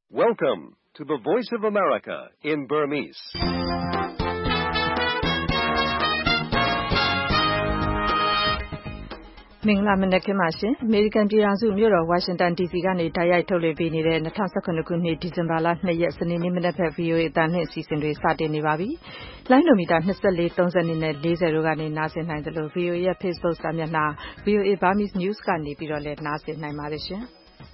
Welcome to the Voice of America in Burmese. ။မင်္ဂလာမနက်ခင်းပါရှင်။ အမေရိကန်ပြည်ထောင်စုမြို့တော်ဝါရှင်တန် DC ကနေတိုက်ရိုက်ထုတ်လွှင့်ပေးနေတဲ့2017ခုနှစ်ဒီဇင်ဘာလ2ရက်စနေနေ့မနက်ဖက် VOA အသံလွှင့်အစီအစဉ်တွေစတင်နေပါပြီ။လိုင်းနိုမီတာ24 32နဲ့40တို့ကနေနားဆင်နိုင်သလို VOA ရဲ့ Facebook စာမျက်နှာ VOA Burmese News ကနေပြီးတော့လည်းနားဆင်နိုင်ပါတယ်ရှင်။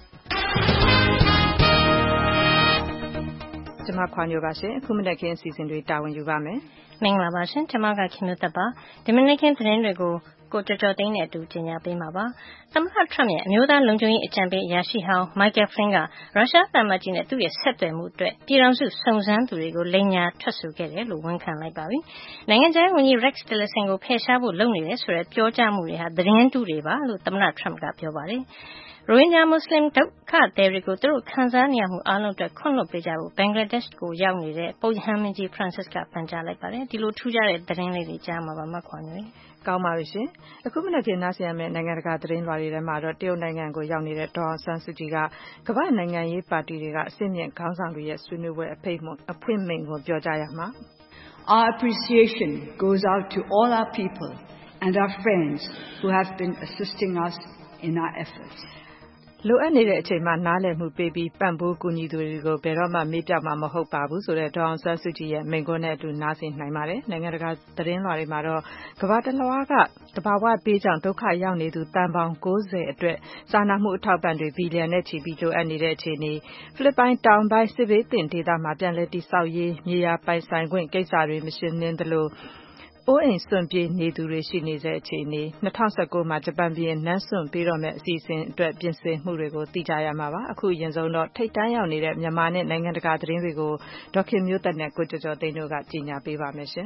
ကျွန်မခွန်ညိုပါရှင်အခုမနက်ခင်းအစီအစဉ်တွေတာဝန်ယူပါမယ်မင်္ဂလာပါရှင်ကျွန်မကခင်မျိုးသက်ပါဒီမနက်ခင်းသတင်းတွေကိုကိုကျော်ကျော်သိန်းနဲ့အတူကြီးညာပေးမှာပါသမ္မတထရမ့်ရဲ့အမျိုးသားလုံခြုံရေးအကြံပေးအရာရှိဟောင်းမိုက်ကယ်ဖလင်းကရုရှားသံမတ်ကြီးနဲ့သူ့ရဲ့ဆက်သွယ်မှုအတွက်ပြည်ထောင်စုစုံစမ်းသူတွေကိုလိမ်ညာထွက်ဆိုခဲ့တယ်လို့ဝန်ခံလိုက်ပါပြီနိုင်ငံခြားရေးဝန်ကြီး Rex Tillerson ကိုဖယ်ရှားဖို့လုပ်နေတယ်ဆိုတဲ့ပြောကြားမှုတွေဟာသတင်းတုတွေပါလို့သမ္မတထရမ့်ကပြောပါတယ်ရိုဟင်ဂျာမွတ်စလင်ဒုက္ခသည်တွေကိုသူတို့ခံစားနေရမှုအားလုံးအတွက်ခွင့်လွှတ်ပေးကြဖို့ဘင်္ဂလားဒေ့ရှ်ကိုရောက်နေတဲ့ပုပ်ရဟန်းမင်းကြီး Francis ကပန်ကြားလိုက်ပါတယ်ဒီလိုထူးခြားတဲ့သတင်းလေးတွေကြားမှာပါမခွန်တွေကောင်းပါပြီရှင်အခုမနက်ခင်းနားဆင်ရမယ့်နိုင်ငံတကာသတင်းလွှာတွေထဲမှာတော့တရုတ်နိုင်ငံကိုရောက်နေတဲ့ဒေါ်အောင်ဆန်းစုကြည်ကကမ္ဘာနိုင်ငံရေးပါတီတွေကအစိမ့်မြင့်ခေါင်းဆောင်တွေရဲ့ဆွေးနွေးပွဲအဖွင့်မိန့်ကိုပြောကြားရမှာ Our appreciation goes out to all our people and our friends who have been assisting us in our efforts လိုအပ်နေတဲ့အချိန်မှာနားလည်မှုပေးပြီးပံ့ပိုးကူညီသူတွေကိုဘယ်တော့မှမေ့ပျောက်မှာမဟုတ်ပါဘူးဆိုတဲ့ဒေါ်အောင်ဆန်းစုကြည်ရဲ့မိန့်ခွန်းနဲ့အတူနားဆင်နိုင်ပါတယ်နိုင်ငံတကာသတင်းလွှာတွေမှာတော့ကမ္ဘာတစ်လွှားကတဘာဝဘေးကြောင့်ဒုက္ခရောက်နေသူတန်ပေါင်း90အတွက်စာနာမှုအထောက်ပံ့တွေဘီလီယံနဲ့ချီပြီးလိုအပ်နေတဲ့အခြေအနေဖိလစ်ပိုင်တောင်ပိုင်းစစ်ဘေးသင့်ဒေသမှာပြန်လည်တည်ဆောက်ရေးမြေယာပိုင်ဆိုင်ခွင့်ကိစ္စတွေမရှင်းလင်းသလိုအိုးအိမ်စွန့်ပြေးနေသူတွေရှိနေစေအခြေအနေ2019မှာဂျပန်ပြည်နန်းစွန့်ပေးတော့မယ့်အစီအစဉ်အတွက်ပြင်ဆင်မှုတွေကိုသိကြရမှာပါအခုအရင်ဆုံးတော့ထိပ်တန်းရောက်နေတဲ့မြန်မာနဲ့နိုင်ငံတကာသတင်းတွေကိုဒေါက်ခင်မျိုးသက်နဲ့ကိုကျော်ကျော်သိန်းတို့ကကြီးညာပေးပါမယ်ရှင်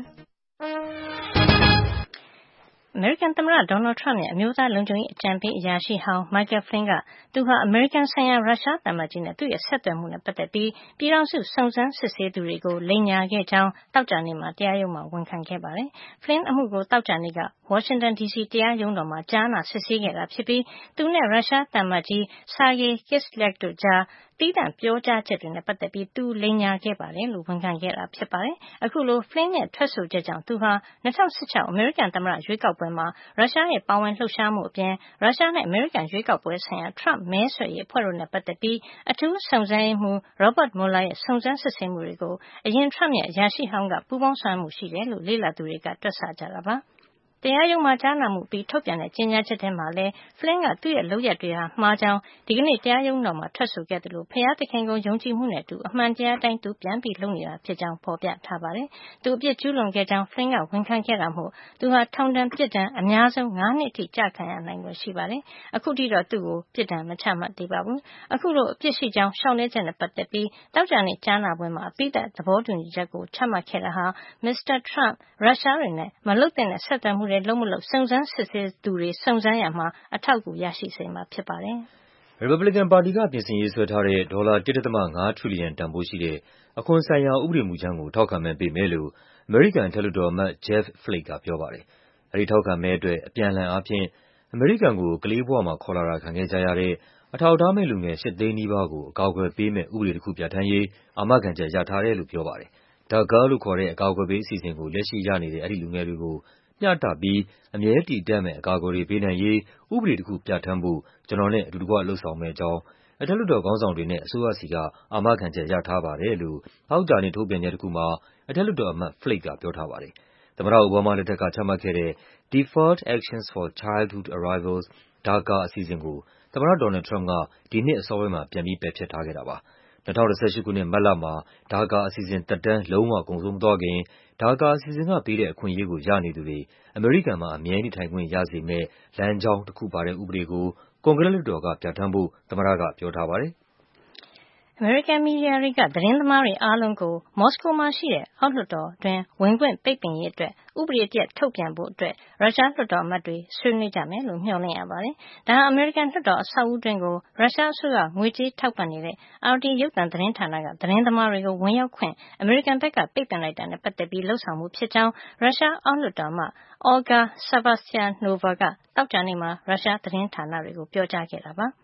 အမေရိကန်သမ္မတဒေါ်နယ်ထရမ့်ရဲ့အမျိုးသားလုံခြုံရေးအကြံပေးအရာရှိဟောင်းမိုက်ကယ်ဖလင်းကသူဟာအမေရိကန်ဆိုင်ရာရုရှားသံမတ်ကြီးနဲ့သူ့ရဲ့ဆက်သွယ်မှုနဲ့ပတ်သက်ပြီးပြည်ထောင်စုစုံစမ်းစစ်ဆေးသူတွေကိုလိမ်ညာခဲ့ကြောင်းသောကြာနေ့မှာတရားရုံးမှာဝန်ခံခဲ့ပါတယ်။ဖလင်းအမှုကိုသောကြာနေ့ကဝါရှင်တန် DC တရားရုံးတော်မှာကြားနာစစ်ဆေးခဲ့တာဖြစ်ပြီးသူနဲ့ရုရှားသံမတ်ကြီး Sergei Kislyak တို့ကြားသီးသန့်ပြောကြားချက်တွေနဲ့ပတ်သက်ပြီးသူလိမ်ညာခဲ့ပါတယ်လို့ဝန်ခံခဲ့တာဖြစ်ပါတယ်။အခုလိုဖလင်းရဲ့ထွက်ဆိုချက်ကြောင့်သူဟာ2016အမေရိကန်သမ္မတရွေးကောက်ပွဲမှာရုရှားရဲ့ပါဝင်လှုပ်ရှားမှုအပြင်ရုရှားနဲ့အမေရိကန်ရွေးကောက်ပွဲဆိုင်ရာထရမ့်မဲဆွယ်ရေးအဖွဲ့တို့နဲ့ပတ်သက်ပြီးအထူးစုံစမ်းရေးမှူး Robert Mueller ရဲ့စုံစမ်းစစ်ဆေးမှုတွေကိုအရင်ထရမ့်ရဲ့အရာရှိဟောင်းကပူးပေါင်းဆောင်ရွက်မှုရှိတယ်လို့လေ့လာသူတွေကတွက်ဆကြတာပါတရားရုံးမှာကြားနာမှုပြီးထုတ်ပြန်တဲ့ကြေညာချက်ထဲမှာလည်းဖလင်းကသူ့ရဲ့လုပ်ရက်တွေဟာမှားကြောင်းဒီကနေ့တရားရုံးတော်မှာထွက်ဆိုခဲ့တယ်လို့ဖျားသခင်ကိုယုံကြည်မှုနဲ့အတူအမှန်တရားတိုင်းသူပြန်ပြီးလုပ်နေတာဖြစ်ကြောင်းဖော်ပြထားပါတယ်။သူအပြစ်ကျူးလွန်ခဲ့ကြောင်းဖလင်းကဝန်ခံခဲ့တာမို့သူဟာထောင်ဒဏ်ပြစ်ဒဏ်အများဆုံး9နှစ်အထိကျခံရနိုင်ွယ်ရှိပါတယ်။အခုထိတော့သူ့ကိုပြစ်ဒဏ်မချမှတ်သေးပါဘူး။အခုလိုအပြစ်ရှိကြောင်းရှောင်လဲချက်နဲ့ပတ်သက်ပြီးတောက်ကြနေ့ကြားနာပွဲမှာအပိသက်သဘောတူညီချက်ကိုချမှတ်ခဲ့တာဟာမစ္စတာထရမ့်ရုရှားတွေနဲ့မလုပ်တဲ့ဆက်သွယ်မှုတွေလုံးမလို့စုံစမ်းစစ်ဆေးသူတွေစုံစမ်းရမှာအထောက်အကူရရှိစေမှာဖြစ်ပါတယ်။ Republican ပါတီကပြင်ဆင်ရေးဆွဲထားတဲ့ဒေါ်လာ 1.5 ထရီလီယံတန်ဖိုးရှိတဲ့အခွန်ဆိုင်ရာဥပဒေမူကြမ်းကိုထောက်ခံမဲပေးမယ်လို့အမေရိကန်အထက်လွှတ်တော်အမတ် Jeff Flake ကပြောပါတယ်။အဲဒီထောက်ခံမဲအတွက်အပြန်အလှန်အားဖြင့်အမေရိကန်ကိုကလေးဘဝမှာခေါ်လာတာခံခဲ့ကြရတဲ့အထောက်အထားမဲ့လူငယ်8 သိန်းနီးပါးကိုအကာအကွယ်ပေးမယ့်ဥပဒေတစ်ခုပြဋ္ဌာန်းရေးအာမခံချက်ရထားတယ်လို့ပြောပါတယ်။ DACA လို့ခေါ်တဲ့အကာအကွယ်ပေးအစီအစဉ်ကိုလက်ရှိရနေတဲ့အဲဒီလူငယ်တွေကိုမျှတပြီးအမြဲတည်တံ့မယ့်အကာအကွယ်တွေပေးနိုင်ရေးဥပဒေတစ်ခုပြဋ္ဌာန်းဖို့ကျနော်နဲ့အတူတကွလုပ်ဆောင်မယ့်အကြောင်းအထက်လွှတ်တော်ခေါင်းဆောင်တွေနဲ့အစိုးရဆီကအာမခံချက်ရထားပါတယ်လို့သောကြာနေ့ထုတ်ပြန်ချက်တစ်ခုမှာအထက်လွှတ်တော်အမတ် Flake ကပြောထားပါတယ်။သမ္မတအိုဘားမားလက်ထက်ကချမှတ်ခဲ့တဲ့ Deferred Actions for Childhood Arrivals DACA အစီအစဉ်ကိုသမ္မတဒေါ်နယ်လ်ဒ် ထရမ့်ပ်ကဒီနှစ်အစောပိုင်းမှာပြန်ပြီးပယ်ဖျက်ထားခဲ့တာပါ။2018ခုနှစ်မတ်လမှာ DACA အစီအစဉ်သက်တမ်းလုံးဝကုန်ဆုံးမသွားခင် DACA အစီအစဉ်ကပေးတဲ့အခွင့်အရေးကိုရနေသူတွေအမေရိကန်မှာအမြဲနေထိုင်ခွင့်ရစေမယ့်လမ်းကြောင်းတစ်ခုပါတဲ့ဥပဒေကိုကွန်ဂရက်လွှတ်တော်ကပြဋ္ဌာန်းဖို့သမ္မတကပြောထားပါတယ်။အမေရိကန်မီဒီယာတွေကသတင်းသမားတွေအားလုံးကိုမော်စကိုမှာရှိတဲ့အောက်လွှတ်တော်တွင်ဝင်ခွင့်ပိတ်ပင်ရေးအတွက်ဥပဒေတရပ်ထုတ်ပြန်ဖို့အတွက်ရုရှားလွှတ်တော်အမတ်တွေဆွေးနွေးကြမယ်လို့မျှော်လင့်ရပါတယ်။ဒါဟာအမေရိကန်လွှတ်တော်အဆောက်အဦတွင်ကိုရုရှားအစိုးရငွေကြေးထောက်ပံ့နေတဲ့ RT ရုပ်သံသတင်းဌာနကသတင်းသမားတွေကိုဝင်ရောက်ခွင့်အမေရိကန်ဘက်ကပိတ်ပင်လိုက်တာနဲ့ပတ်သက်ပြီးလှုံ့ဆော်မှုဖြစ်ကြောင်းရုရှားအောက်လွှတ်တော်အမတ် Olga Severstyanova ကသောကြာနေ့မှာရုရှားသတင်းဌာနတွေကိုပြောကြားခဲ့တာပါ။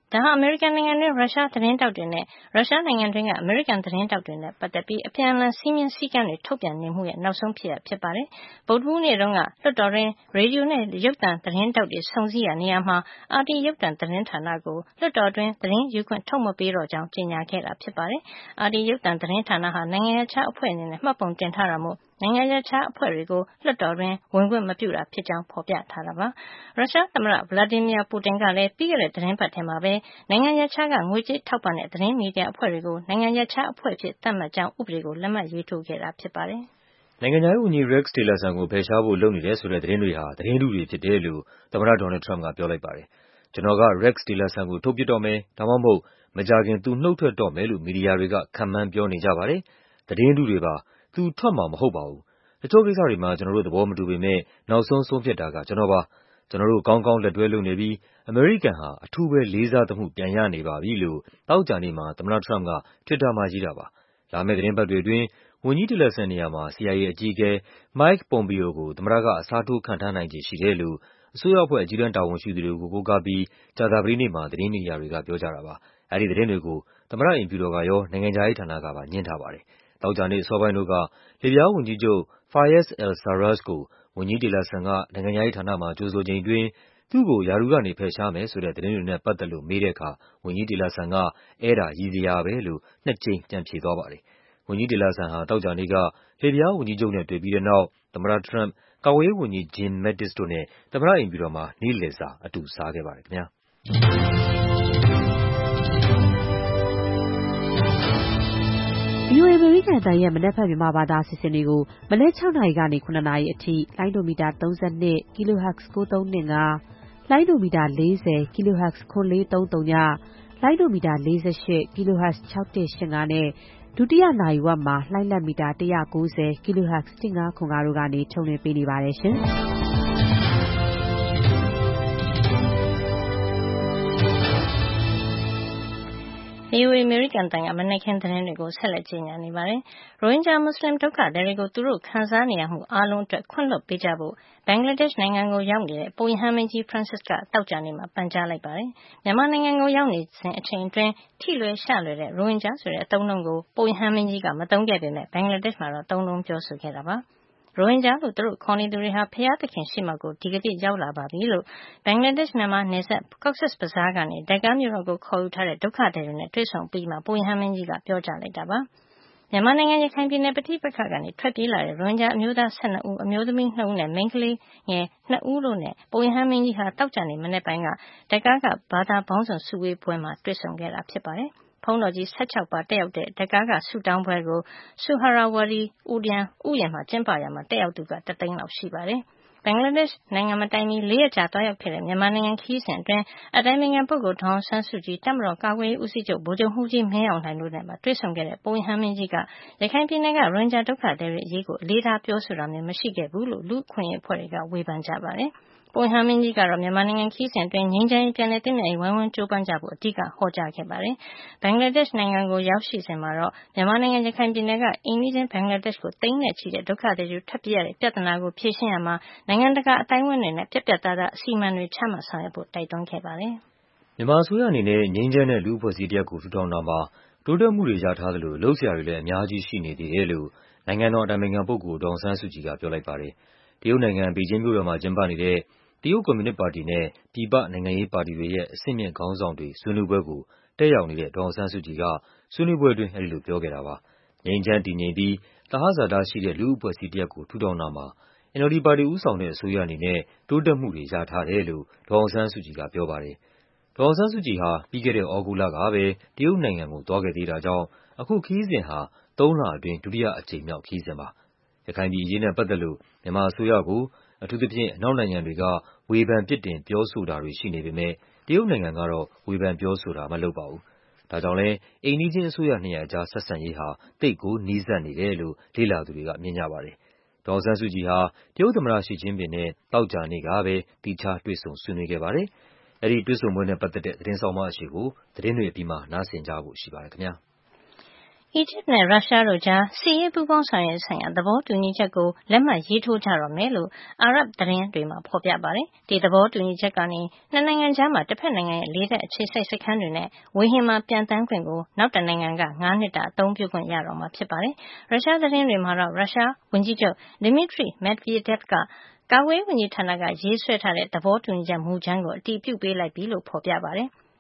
ဒါဟာအမေရိကန်နိုင်ငံတွင်းရုရှားသတင်းတောက်တွေနဲ့ရုရှားနိုင်ငံတွင်းကအမေရိကန်သတင်းတောက်တွေနဲ့ပတ်သက်ပြီးအပြန်အလှန်စည်းမျဉ်းစည်းကမ်းတွေထုတ်ပြန်နေမှုရဲ့နောက်ဆုံးဖြစ်ရပ်ဖြစ်ပါတယ်။ဗုဒ္ဓဟူးနေ့တုန်းကလွှတ်တော်တွင်ရေဒီယိုနဲ့ရုပ်သံသတင်းတောက်တွေစုံစည်းရာနေရာမှာ RT ရုပ်သံသတင်းဌာနကိုလွှတ်တော်တွင်သတင်းယူခွင့်ထုတ်မပေးတော့ကြောင်းကြေညာခဲ့တာဖြစ်ပါတယ်။ RT ရုပ်သံသတင်းဌာနဟာနိုင်ငံခြားအဖွဲ့အနေနဲ့မှတ်ပုံတင်ထားတာမို့နိုင်ငံခြားအဖွဲ့တွေကိုလွှတ်တော်တွင်ဝင်ခွင့်မပြုတာဖြစ်ကြောင်းဖော်ပြထားတာပါ။ရုရှားသမ္မတ Vladimir Putin ကလည်းပြီးခဲ့တဲ့သတင်းပတ်ထဲမှာပဲနိုင်ငံခြားကငွေကြေးထောက်ပံ့တဲ့သတင်းမီဒီယာအဖွဲ့တွေကိုနိုင်ငံခြားအဖွဲ့အဖြစ်သတ်မှတ်ကြောင်းဥပဒေကိုလက်မှတ်ရေးထိုးခဲ့တာဖြစ်ပါတယ်။နိုင်ငံခြားရေးဝန်ကြီး Rex Tillerson ကိုဖယ်ရှားဖို့လုပ်နေတယ်ဆိုတဲ့သတင်းတွေဟာသတင်းတုတွေဖြစ်တယ်လို့သမ္မတ Donald Trump ကပြောလိုက်ပါတယ်။ကျွန်တော်က Rex Tillerson ကိုထုတ်ပစ်တော့မယ်ဒါမှမဟုတ်မကြာခင်သူနှုတ်ထွက်တော့မယ်လို့မီဒီယာတွေကခန့်မှန်းပြောနေကြပါတယ်။သတင်းတုတွေပါသူထွက်မှာမဟုတ်ပါဘူး။တချို့ကိစ္စတွေမှာကျွန်တော်တို့သဘောမတူပေမဲ့နောက်ဆုံးဆုံးဖြတ်တာကကျွန်တော်ပါ။ကျွန်တော်တို့ကောင်းကောင်းလက်တွဲလုပ်နေပြီးအမေရိကန်ဟာအထူးပဲလေးစားသမှုပြန်ရနေပါပြီလို့သောကြာနေ့မှာသမ္မတ Trump က Twitter မှာရေးတာပါ။လာမယ့်သတင်းပတ်တွေအတွင်းဝန်ကြီး Tillerson နေရာမှာ CIA အကြီးအကဲ Mike Pompeo ကိုသမ္မတကအစားထိုးခန့်ထားနိုင်ခြေရှိတယ်လို့အစိုးရအဖွဲ့အကြီးတန်းတာဝန်ရှိသူတွေကိုကိုးကားပြီးကြာသပတေးနေ့မှာသတင်းမီဒီယာတွေကပြောကြတာပါ။အဲဒီသတင်းတွေကိုသမ္မတအိမ်ဖြူတော်ကရောနိုင်ငံခြားရေးဌာနကပါငြင်းထားပါတယ်။သောကြာနေ့အစောပိုင်းတို့ကလစ်ဗျားဝန်ကြီးချုပ် Fayez al-Sarraj ကိုဝန်ကြီး Tillerson ကနိုင်ငံခြားရေးဌာနမှာကြိုဆိုချိန်အတွင်းသူ့ကိုရာထူးကနေဖယ်ရှားမယ်ဆိုတဲ့သတင်းတွေနဲ့ပတ်သက်လို့မေးတဲ့အခါဝန်ကြီး Tillerson ကအဲဒါရည်စရာပဲလို့နှစ်ကြိမ်ပြန်ဖြေသွားပါတယ်။ဝန်ကြီး Tillerson ဟာသောကြာနေ့ကလစ်ဗျားဝန်ကြီးချုပ်နဲ့တွေ့ပြီးတဲ့နောက်သမ္မတ Trump ၊ကာကွယ်ရေးဝန်ကြီး Jim Mattis တို့နဲ့သမ္မတအိမ်ဖြူတော်မှာနေ့လည်စာအတူစားခဲ့ပါတယ်ခင်ဗျာ။ VOA အမေရိကန်အသံရဲ့မနက်ဖြန်မြန်မာဘာသာအစီအစဉ်တွေကိုမနက် 6 နာရီကနေ 9 နာရီအထိလိုင်းဒိုမီတာ 32 kHz 9325 လိုင်းဒိုမီတာ 40 kHz 9430 ည လိုင်းဒိုမီတာ 48 kHz 6185နဲ့ဒုတိယနာရီဝက်မှာလှိုင်းလက်မီတာ 190 kHz 1505တို့ကနေထုတ်လွှင့်ပေးနေပါတယ်ရှင်။ VOA အမေရိကန်အသံကမနက်ခင်းသတင်းတွေကိုဆက်လက်ကြေညာနေပါတယ်။ရိုဟင်ဂျာမွတ်စလင်ဒုက္ခသည်တွေကိုသူတို့ခံစားနေရမှုအားလုံးအတွက်ခွင့်လွှတ်ပေးကြဖို့ဘင်္ဂလားဒေ့ရှ်နိုင်ငံကိုရောက်နေတဲ့ပုပ်ရဟန်းမင်းကြီး Francis ကသောကြာနေ့မှာပန်ကြားလိုက်ပါတယ်။မြန်မာနိုင်ငံကိုရောက်နေစဉ်အချိန်အတွင်းထိလွယ်ရှလွယ်တဲ့ရိုဟင်ဂျာဆိုတဲ့အသုံးအနှုန်းကိုပုပ်ရဟန်းမင်းကြီးကမသုံးခဲ့ပေမဲ့ဘင်္ဂလားဒေ့ရှ်မှာတော့သုံးနှုန်းပြောဆိုခဲ့တာပါ။ရိုဟင်ဂျာလို့သူတို့ခေါ်နေသူတွေဟာဘုရားသခင်ရှေ့မှောက်ကိုဒီကနေ့ရောက်လာပါပြီလို့ဘင်္ဂလားဒေ့ရှ်မြန်မာနယ်စပ် Cox's Bazar ကနေDhaka မြို့တော်ကိုခေါ်ယူထားတဲ့ဒုက္ခသည်တွေနဲ့တွေ့ဆုံပြီးမှပုပ်ရဟန်းမင်းကြီးကပြောကြားလိုက်တာပါ။မြန်မာနိုင်ငံရခိုင်ပြည်နယ်ပဋိပက္ခကနေထွက်ပြေးလာတဲ့ရိုဟင်ဂျာအမျိုးသား12ဦးအမျိုးသမီး2ဦးနဲ့မိန်းကလေးငယ်2ဦးတို့နဲ့ပုပ်ရဟန်းမင်းကြီးဟာသောကြာနေ့မနက်ပိုင်းကDhaka ကဘာသာပေါင်းစုံစုဝေးပွဲမှာတွေ့ဆုံခဲ့တာဖြစ်ပါတယ်။ဘုန်းတော်ကြီး16ပါတက်ရောက်တဲ့Dhakaကဆုတောင်းပွဲကိုSuharawari ဥယျာဉ်မှာကျင်းပရာမှာတက်ရောက်သူက1 သိန်းလောက်ရှိပါတယ်။ဘင်္ဂလားဒေ့ရှ်နိုင်ငံမတိုင်မီ4 ရက်ကြာသွားရောက်ခဲ့တဲ့မြန်မာနိုင်ငံခရီးစဉ်အတွင်းအတိုင်ပင်ခံပုဂ္ဂိုလ်ဒေါ်အောင်ဆန်းစုကြည်တပ်မတော်ကာကွယ်ရေးဦးစီးချုပ်ဗိုလ်ချုပ်မှူးကြီးမင်းအောင်လှိုင်တို့နဲ့တွေ့ဆုံခဲ့တဲ့ပုပ်ရဟန်းမင်းကြီးကရခိုင်ပြည်နယ်ကရိုဟင်ဂျာဒုက္ခသည်တွေအရေးကိုအလေးထားပြောဆိုတာမျိုးမရှိခဲ့ဘူးလို့လူ့အခွင့်အရေးအဖွဲ့တွေကဝေဖန်ကြပါတယ်။ပုပ်ရဟန်းမင်းကြီးကတော့မြန်မာနိုင်ငံခရီးစဉ်အတွင်းငြိမ်းချမ်းရေးပြန်လည်သင့်မြတ်ရေးဝိုင်းဝန်းကြိုးပမ်းကြဖို့အဓိကဟောကြားခဲ့ပါတယ်။ဘင်္ဂလားဒေ့ရှ်နိုင်ငံကိုရောက်ရှိစဉ်မှာတော့မြန်မာနိုင်ငံရခိုင်ပြည်နယ်ကအိမ်နီးချင်းဘင်္ဂလားဒေ့ရှ်ကိုသိန်းနဲ့ချီတဲ့ဒုက္ခသည်တွေထွက်ပြေးရတဲ့ပြဿနာကိုဖြေရှင်းရမှာနိုင်ငံတကာအသိုင်းအဝိုင်းတွေနဲ့ပြတ်ပြတ်သားသားအစီအမံတွေချမှတ်ဆောင်ရွက်ဖို့တိုက်တွန်းခဲ့ပါတယ်။မြန်မာအစိုးရအနေနဲ့ငြိမ်းချမ်းတဲ့လူ့အဖွဲ့အစည်းတရပ်ကိုထူထောင်တာမှာတိုးတက်မှုတွေရထားသလိုလုပ်စရာတွေလည်းအများကြီးရှိနေသေးတယ်လို့နိုင်ငံတော်အတိုင်ပင်ခံပုဂ္ဂိုလ်ဒေါ်အောင်ဆန်းစုကြည်ကပြောလိုက်ပါတယ်။တရုတ်နိုင်ငံဘေကျင်းမြို့တော်မှာကျင်းပနေတဲ့တရုတ်ကွန်မြူနစ်ပါတီနဲ့ပြည်ပနိုင်ငံရေးပါတီတွေရဲ့အဆင့်မြင့်ခေါင်းဆောင်တွေဆွေးနွေးပွဲကိုတက်ရောက်နေတဲ့ဒေါ်အောင်ဆန်းစုကြည်ကဆွေးနွေးပွဲအတွင်းအဲဒီလိုပြောခဲ့တာပါ။ငြိမ်းချမ်းတည်ငြိမ်ပြီးသဟဇာတရှိတဲ့လူ့အဖွဲ့အစည်းတရပ်ကိုထူထောင်တာမှာNLD ပါတီဦးဆောင်တဲ့အစိုးရအနေနဲ့တိုးတက်မှုတွေရထားတယ်လို့ဒေါ်အောင်ဆန်းစုကြည်ကပြောပါတယ်။ဒေါ်အောင်ဆန်းစုကြည်ဟာပြီးခဲ့တဲ့သြဂုတ်လကပဲတရုတ်နိုင်ငံကိုသွားခဲ့သေးတာကြောင့်အခုခရီးစဉ်ဟာ3 လအတွင်းဒုတိယအကြိမ်မြောက်ခရီးစဉ်ပါ။ရခိုင်ပြည်အရေးနဲ့ပတ်သက်လို့မြန်မာအစိုးရကိုအထူးသဖြင့်အနောက်နိုင်ငံတွေကဝေဖန်ပြစ်တင်ပြောဆိုတာတွေရှိနေပေမဲ့တရုတ်နိုင်ငံကတော့ဝေဖန်ပြောဆိုတာမလုပ်ပါဘူး။ဒါကြောင့်လဲအိမ်နီးချင်းအစိုးရနှစ်ရပ်အကြားဆက်ဆံရေးဟာသိပ်ကိုနီးစပ်နေတယ်လို့လေ့လာသူတွေကမြင်ကြပါတယ်။ဒေါ်အောင်ဆန်းစုကြည်ဟာတရုတ်သမ္မတရှီကျင်းပင်နဲ့သောကြာနေ့ကပဲသီးခြားတွေ့ဆုံဆွေးနွေးခဲ့ပါတယ်။အဲဒီတွေ့ဆုံပွဲနဲ့ပတ်သက်တဲ့သတင်းဆောင်းပါးအရှိကိုသတင်းတွေအပြီးမှာနားဆင်ကြဖို့ရှိပါတယ်ခင်ဗျာ။အီဂျစ်နဲ့ရုရှားတို့ကြားစစ်ရေးပူးပေါင်းဆောင်ရွက်ဆိုင်ရာသဘောတူညီချက်ကိုလက်မှတ်ရေးထိုးကြတော့မယ်လို့အာရပ်သတင်းတွေမှာဖော်ပြပါတယ်။ဒီသဘောတူညီချက်ကနေနှစ်နိုင်ငံကြားမှာတစ်ဖက်နိုင်ငံရဲ့လေတပ်အခြေစိုက်စခန်းတွေနဲ့ဝေဟင်မှာပျံသန်းခွင့်ကိုနောက်တစ်နိုင်ငံက9 နှစ်တာအသုံးပြုခွင့်ရတော့မှာဖြစ်ပါတယ်။ရုရှားသတင်းတွေမှာတော့ရုရှားဝန်ကြီးချုပ် Dmitry Medvedev ကကာကွယ်ရေးဝန်ကြီးဌာနကရေးဆွဲထားတဲ့သဘောတူညီချက်မူကြမ်းကိုအတည်ပြုပေးလိုက်ပြီလို့ဖော်ပြပါတယ်။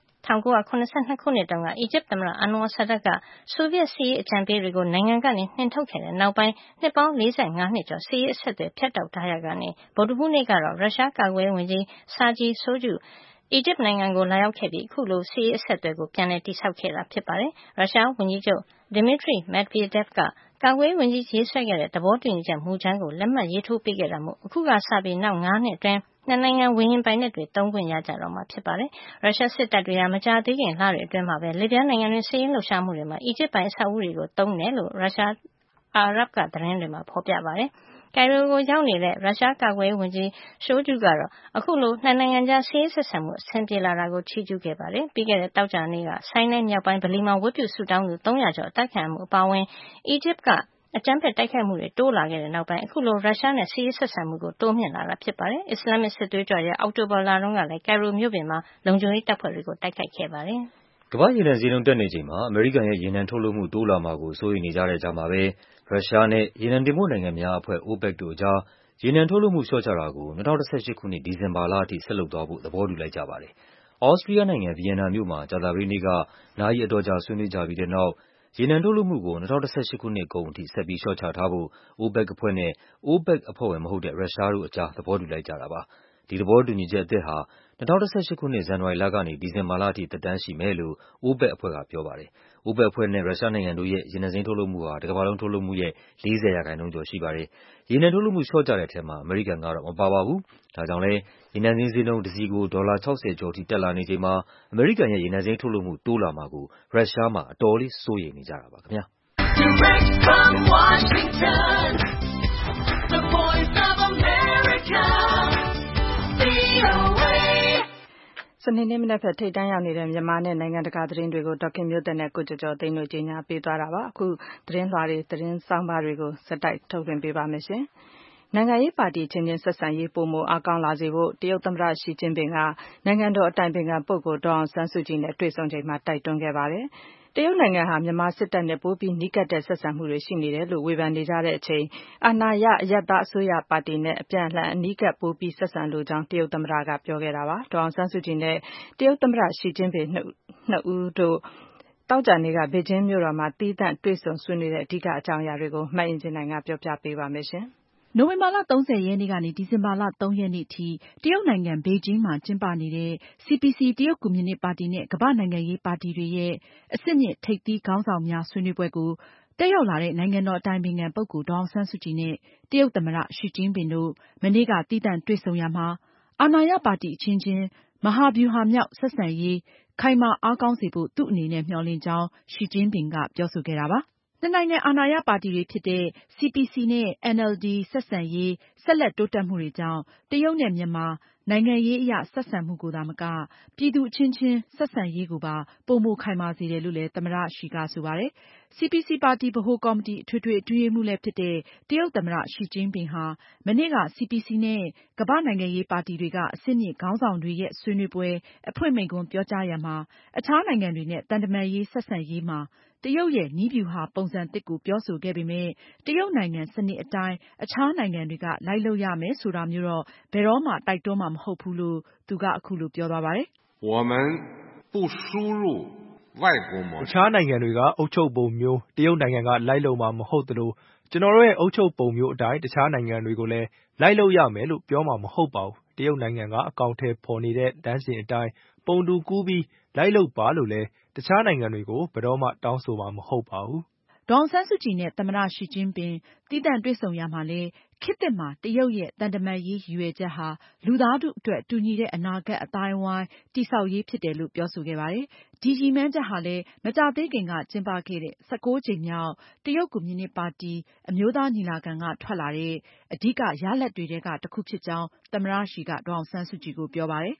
1982 ခုနှစ်တုန်းကအီဂျစ်သမ္မတအန်နဝါဆာဒတ်ကဆိုဗီယက်စစ်ရေးအကြံပေးတွေကိုနိုင်ငံကနေနှင်ထုတ်ခဲ့တဲ့နောက်ပိုင်းနှစ်ပေါင်း45နှစ်ကျော်စစ်ရေးအဆက်အသွယ်ဖြတ်တောက်ထားရကနေဗုဒ္ဓဟူးနေ့ကတော့ရုရှားကာကွယ်ရေးဝန်ကြီး Sergei Shoigu အီဂျစ်နိုင်ငံကိုလာရောက်ခဲ့ပြီးအခုလိုစစ်ရေးအဆက်အသွယ်ကိုပြန်လည်တည်ဆောက်ခဲ့တာဖြစ်ပါတယ်။ရုရှားဝန်ကြီးချုပ် Dmitry Medvedev ကကာကွယ်ရေးဝန်ကြီးရေးဆွဲခဲ့တဲ့သဘောတူညီချက်မူကြမ်းကိုလက်မှတ်ရေးထိုးပေးခဲ့တာမို့အခုကစပြီးနောက်9 နှစ်အတွင်းနှစ်နိုင်ငံဝေဟင်ပိုင်နက်တွေသုံးခွင့်ရကြတော့မှာဖြစ်ပါတယ်။ရုရှားစစ်တပ်တွေဟာမကြာသေးခင်လတွေအတွင်းမှာပဲလစ်ဗျားနိုင်ငံတွင်စစ်ရေးလှုပ်ရှားမှုတွေမှာအီဂျစ်ပိုင်အဆောက်အဦတွေကိုသုံးတယ်လို့ရုရှားအာရပ်ကသတင်းတွေမှာဖော်ပြပါတယ်။ကိုင်ရိုကိုရောက်နေတဲ့ရုရှားကာကွယ်ရေးဝန်ကြီး Shoigu ကတော့အခုလိုနှစ်နိုင်ငံကြားစစ်ရေးဆက်ဆံမှုအဆင်ပြေလာတာကိုချီးကျူးခဲ့ပါတယ်။ပြီးခဲ့တဲ့သောကြာနေ့ကဆိုင်းနိုင်းမြောက်ပိုင်းဗလီမှာဝတ်ပြုဆုတောင်းသူ300ကျော်အသတ်ခံရမှုအပါအဝင်အီဂျစ်ကအကြမ်းဖက်တိုက်ခိုက်မှုတွေတိုးလာခဲ့တဲ့နောက်ပိုင်းအခုလိုရုရှားနဲ့စစ်ရေးဆက်ဆံမှုကိုတိုးမြှင့်လာတာဖြစ်ပါတယ်။အစ္စလာမစ်စစ်သွေးကြွတွေအောက်တိုဘာလတုန်းကလည်းကိုင်ရိုမြို့ပြင်မှာလုံခြုံရေးတပ်ဖွဲ့တွေကိုတိုက်ခိုက်ခဲ့ပါတယ်။ကမ္ဘာ့ရေနံဈေးနှုန်းတက်နေချိန်မှာအမေရိကန်ရဲ့ရေနံထုတ်လုပ်မှုတိုးလာမှာကိုစိုးရိမ်နေကြတဲ့ကြားမှာပဲရုရှားနဲ့ရေနံတင်ပို့နိုင်ငံများအဖွဲ့ OPEC တို့အကြားရေနံထုတ်လုပ်မှုလျှော့ချတာကို2018ခုနှစ်ဒီဇင်ဘာလအထိဆက်လုပ်သွားဖို့သဘောတူလိုက်ကြပါတယ်။ဩစတြီးယားနိုင်ငံဗီယက်နာမြို့မှာကြာသပတေးနေ့ကနာရီအတော်ကြာဆွေးနွေးကြပြီးတဲ့နောက်ရေနံထုတ်လုပ်မှုကို2018ခုနှစ်ကုန်အထိဆက်ပြီးလျှော့ချထားဖို့ OPEC အဖွဲ့နဲ့ OPEC အဖွဲ့ဝင်မဟုတ်တဲ့ရုရှားတို့အကြားသဘောတူလိုက်ကြတာပါ။ဒီသဘောတူညီချက်အသစ်ဟာ2018ခုနှစ်ဇန်နဝါရီလကနေဒီဇင်ဘာလအထိသက်တမ်းရှိမယ်လို့ OPEC အဖွဲ့ကပြောပါတယ်။ OPEC အဖွဲ့နဲ့ရုရှားနိုင်ငံတို့ရဲ့ရေနံစိမ်းထုတ်လုပ်မှုဟာတကမ္ဘာလုံးထုတ်လုပ်မှုရဲ့40% ကျော်ရှိပါတယ်။ရေနံထုတ်လုပ်မှုလျှော့ချတဲ့ထဲမှာအမေရိကန်ကတော့မပါပါဘူး။ဒါကြောင့်လည်းရေနံစိမ်းဈေးနှုန်းတစည်ကိုဒေါ်လာ60ကျော်ထိတက်လာနေချိန်မှာအမေရိကန်ရဲ့ရေနံစိမ်းထုတ်လုပ်မှုတိုးလာမှာကိုရုရှားမှာအတော်လေးစိုးရိမ်နေကြတာပါခင်ဗျာ။ Direct from Washington, the voice of America, VOA. စနေနေ့မနက်ဖြန်ထိပ်တန်းရောက်နေတဲ့မြန်မာနဲ့နိုင်ငံတကာသတင်းတွေကိုဒေါက်ခင်မျိုးသက်နဲ့ကိုကျော်ကျော်သိန်းတို့ကြီးညာပေးသွားတာပါ။အခုသတင်းလွှာတွေသတင်းဆောင်းပါးတွေကိုစက်တိုက်ထုတ်လွှင့်ပေးပါမယ်ရှင်။နိုင်ငံရေးပါတီချင်းချင်းဆက်ဆံရေးပိုမိုအားကောင်းလာစေဖို့တရုတ်သမ္မတရှီကျင်းပင်ကနိုင်ငံတော်အတိုင်ပင်ခံပုဂ္ဂိုလ်ဒေါ်အောင်ဆန်းစုကြည်နဲ့တွေ့ဆုံချိန်မှာတိုက်တွန်းခဲ့ပါတယ်။တရုတ်နိုင်ငံဟာမြန်မာစစ်တပ်နဲ့ပိုပြီးနီးကပ်တဲ့ဆက်ဆံမှုတွေရှိနေတယ်လို့ဝေဖန်နေကြတဲ့အချိန်အာဏာရအရပ်သားအစိုးရပါတီနဲ့အပြန်အလှန်အနီးကပ်ပိုပြီးဆက်ဆံလိုကြောင်းတရုတ်သမ္မတကပြောခဲ့တာပါ။ဒေါ်အောင်ဆန်းစုကြည်နဲ့တရုတ်သမ္မတရှီကျင်းပင်နှစ်ဦးတို့သောကြာနေ့ကဘေကျင်းမြို့တော်မှာသီးသန့်တွေ့ဆုံဆွေးနွေးတဲ့အဓိကအကြောင်းအရာတွေကိုမအင်ကြင်းနိုင်ကပြောပြပေးပါမယ်ရှင်။နိုဝင်ဘာလ 30 ရက်နေ့ကနေဒီဇင်ဘာလ 3 ရက်နေ့ထိတရုတ်နိုင်ငံဘေကျင်းမှာကျင်းပနေတဲ့ CPC တရုတ်ကွန်မြူနစ်ပါတီနဲ့ကမ္ဘာ့နိုင်ငံရေးပါတီတွေရဲ့အဆင့်မြင့်ထိပ်သီးခေါင်းဆောင်များဆွေးနွေးပွဲကိုတက်ရောက်လာတဲ့နိုင်ငံတော်အတိုင်ပင်ခံပုဂ္ဂိုလ်ဒေါ်အောင်ဆန်းစုကြည်နဲ့တရုတ်သမ္မတရှီကျင်းပင်တို့မနေ့ကသီးသန့်တွေ့ဆုံရာမှာအာဏာရပါတီအချင်းချင်းမဟာဗျူဟာမြောက်ဆက်ဆံရေးခိုင်မာအားကောင်းစေဖို့သူ့အနေနဲ့မျှော်လင့်ကြောင်းရှီကျင်းပင်ကပြောဆိုခဲ့တာပါ။နှစ်နိုင်ငံအာဏာရပါတီတွေဖြစ်တဲ့ CPC နဲ့ NLD ဆက်ဆံရေးဆက်လက်တိုးတက်မှုတွေကြောင့်တရုတ်နဲ့မြန်မာနိုင်ငံရေးအရဆက်ဆံမှုကိုသာမကပြည်သူအချင်းချင်းဆက်ဆံရေးကိုပါပိုမိုခိုင်မာစေတယ်လို့လည်းသမ္မတရှီကဆိုပါတယ်။ CPC ပါတီဗဟိုကော်မတီအထွေထွေအတွင်းရေးမှူးလည်းဖြစ်တဲ့တရုတ်သမ္မတရှီကျင်းပင်ဟာမနေ့က CPC နဲ့ကမ္ဘာ့နိုင်ငံရေးပါတီတွေကအဆင့်မြင့်ခေါင်းဆောင်တွေရဲ့ဆွေးနွေးပွဲအဖွင့်မိန့်ခွန်းပြောကြားရာမှာအခြားနိုင်ငံတွေနဲ့သံတမန်ရေးဆက်ဆံရေးမှာတရုတ်ရဲ့နည်းဗျူဟာပုံစံသစ်ကိုပြောဆိုခဲ့ပေမယ့်တရုတ်နိုင်ငံစနစ်အတိုင်းအခြားနိုင်ငံတွေကလိုက်လုပ်ရမယ်ဆိုတာမျိုးတော့ဘယ်တော့မှတိုက်တွန်းမှာမဟုတ်ဘူးလို့သူကအခုလိုပြောသွားပါတယ်အခြားနိုင်ငံတွေကအုပ်ချုပ်ပုံမျိုးတရုတ်နိုင်ငံကလိုက်လုပ်မှာမဟုတ်သလိုကျနော်တို့ရဲ့အုပ်ချုပ်ပုံမျိုးအတိုင်းအခြားနိုင်ငံတွေကိုလည်းလိုက်လုပ်ရမယ်လို့ပြောမှာမဟုတ်ပါဘူး။တရုတ်နိုင်ငံကအကောင်အထည်ဖော်နေတဲ့လမ်းစဉ်အတိုင်းပုံတူကူးပြီးလိုက်လုပ်ပါလို့လည်းတခြားနိုင်ငံတွေကိုဘယ်တော့မှတောင်းဆိုမှာမဟုတ်ပါဘူး။ဒေါ်အောင်ဆန်းစုကြည်နဲ့သမ္မတရှီကျင်းပင်သီးသန့်တွေ့ဆုံရာမှာလည်းခေတ်သစ်မှာတရုတ်ရဲ့သံတမန်ရေးရည်ရွယ်ချက်ဟာလူသားထုအတွက်တူညီတဲ့အနာဂတ်အသိုင်းအဝိုင်းတည်ဆောက်ရေးဖြစ်တယ်လို့ပြောဆိုခဲ့ပါတယ်။ဒီရည်မှန်းချက်ဟာလည်းမကြာသေးခင်ကကျင်းပခဲ့တဲ့19 ကြိမ်မြောက်တရုတ်ကွန်မြူနစ်ပါတီအမျိုးသားညီလာခံကထွက်လာတဲ့အဓိကရလဒ်တွေထဲကတစ်ခုဖြစ်ကြောင်းသမ္မတရှီကဒေါ်အောင်ဆန်းစုကြည်ကိုပြောပါတယ်။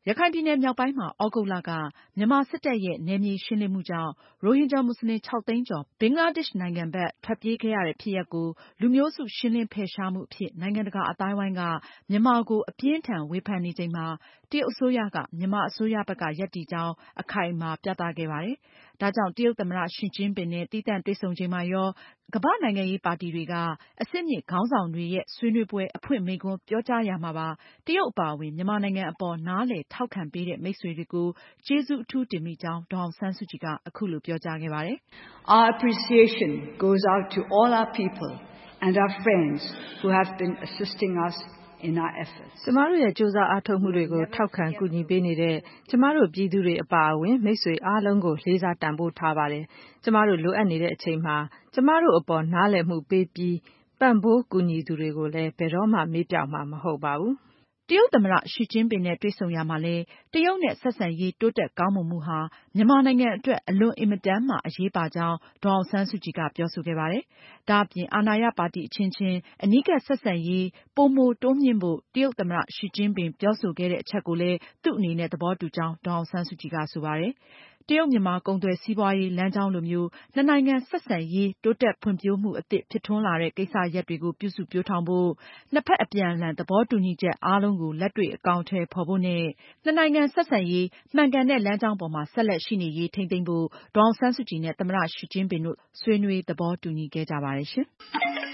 ရခိုင်ပြည်နယ်မြောက်ပိုင်းမှာသြဂုတ်လကမြန်မာစစ်တပ်ရဲ့နယ်မြေရှင်းလင်းမှုကြောင့်ရိုဟင်ဂျာမွတ်စလင် 6 သိန်းကျော်ဘင်္ဂလားဒေ့ရှ်နိုင်ငံဘက်ထွက်ပြေးခဲ့ရတဲ့ဖြစ်ရပ်ကိုလူမျိုးစုရှင်းလင်းဖယ်ရှားမှုအဖြစ်နိုင်ငံတကာအသိုင်းအဝိုင်းကမြန်မာကိုအပြင်းထန်ဝေဖန်နေချိန်မှာတရုတ်အစိုးရကမြန်မာအစိုးရဘက်ကရပ်တည်ကြောင်းအခိုင်အမာပြသခဲ့ပါတယ်။ဒါကြောင့်တရုတ်သမ္မတရှီကျင်းပင်နဲ့သီးသန့်တွေ့ဆုံချိန်မှာရောကမ္ဘာ့နိုင်ငံရေးပါတီတွေကအဆင့်မြင့်ခေါင်းဆောင်တွေရဲ့ဆွေးနွေးပွဲအဖွင့်မိန့်ခွန်းပြောကြားရာမှာပါတရုတ်အပါအဝင်မြန်မာနိုင်ငံအပေါ်နားလည်ထောက်ခံပေးတဲ့မိတ်ဆွေတွေကိုကျေးဇူးအထူးတင်မိကြောင်းဒေါ်အောင်ဆန်းစုကြည်ကအခုလိုပြောကြားခဲ့ပါတယ်။ Our appreciation goes out to all our people and our friends who have been assisting us in our efforts. ကျမတို့ရဲ့ကြိုးစားအားထုတ်မှုတွေကိုထောက်ခံကူညီပေးနေတဲ့ကျမတို့ပြည်သူတွေအပါအဝင်မိတ်ဆွေအားလုံးကိုလေးစားတန်ဖိုးထားပါတယ်။ကျမတို့လိုအပ်နေတဲ့အချိန်မှာကျမတို့အပေါ်နားလည်မှုပေးပြီးပံ့ပိုးကူညီသူတွေကိုလည်းဘယ်တော့မှမေ့ပျောက်မှာမဟုတ်ပါဘူး။တရုတ်သမ္မတရှီကျင်းပင်နဲ့တွေ့ဆုံရာမှာလည်းတရုတ်နဲ့ဆက်ဆံရေးတိုးတက်ကောင်းမွန်မှုဟာမြန်မာနိုင်ငံအတွက်အလွန်အင်မတန်မှအရေးပါကြောင်းဒေါ်အောင်ဆန်းစုကြည်ကပြောဆိုခဲ့ပါတယ်။ဒါအပြင်အာဏာရပါတီအချင်းချင်းအနီးကပ်ဆက်ဆံရေးပိုမိုတိုးမြှင့်ဖို့တရုတ်သမ္မတရှီကျင်းပင်ပြောဆိုခဲ့တဲ့အချက်ကိုလည်းသူ့အနေနဲ့သဘောတူကြောင်းဒေါ်အောင်ဆန်းစုကြည်ကဆိုပါတယ်။တရုတ်မြန်မာကုန်သွယ်စီးပွားရေးလမ်းကြောင်းလိုမျိုးနှစ်နိုင်ငံဆက်ဆံရေးတိုးတက်ဖွံ့ဖြိုးမှုအသစ်ဖြစ်ထွန်းလာတဲ့ကိစ္စရပ်တွေကိုပြုစုပျိုးထောင်ဖို့နှစ်ဖက်အပြန်အလှန်သဘောတူညီချက်အားလုံးကိုလက်တွေ့အကောင်အထည်ဖော်ဖို့နဲ့နှစ်နိုင်ငံဆက်ဆံရေးမှန်ကန်တဲ့လမ်းကြောင်းပေါ်မှာဆက်လက်ရှိနေရေးထိန်းသိမ်းဖို့ဒေါ်အောင်ဆန်းစုကြည်နဲ့သမ္မတရှီကျင်းပင်တို့ဆွေးနွေးသဘောတူညီခဲ့ကြပါတယ်ရှင်။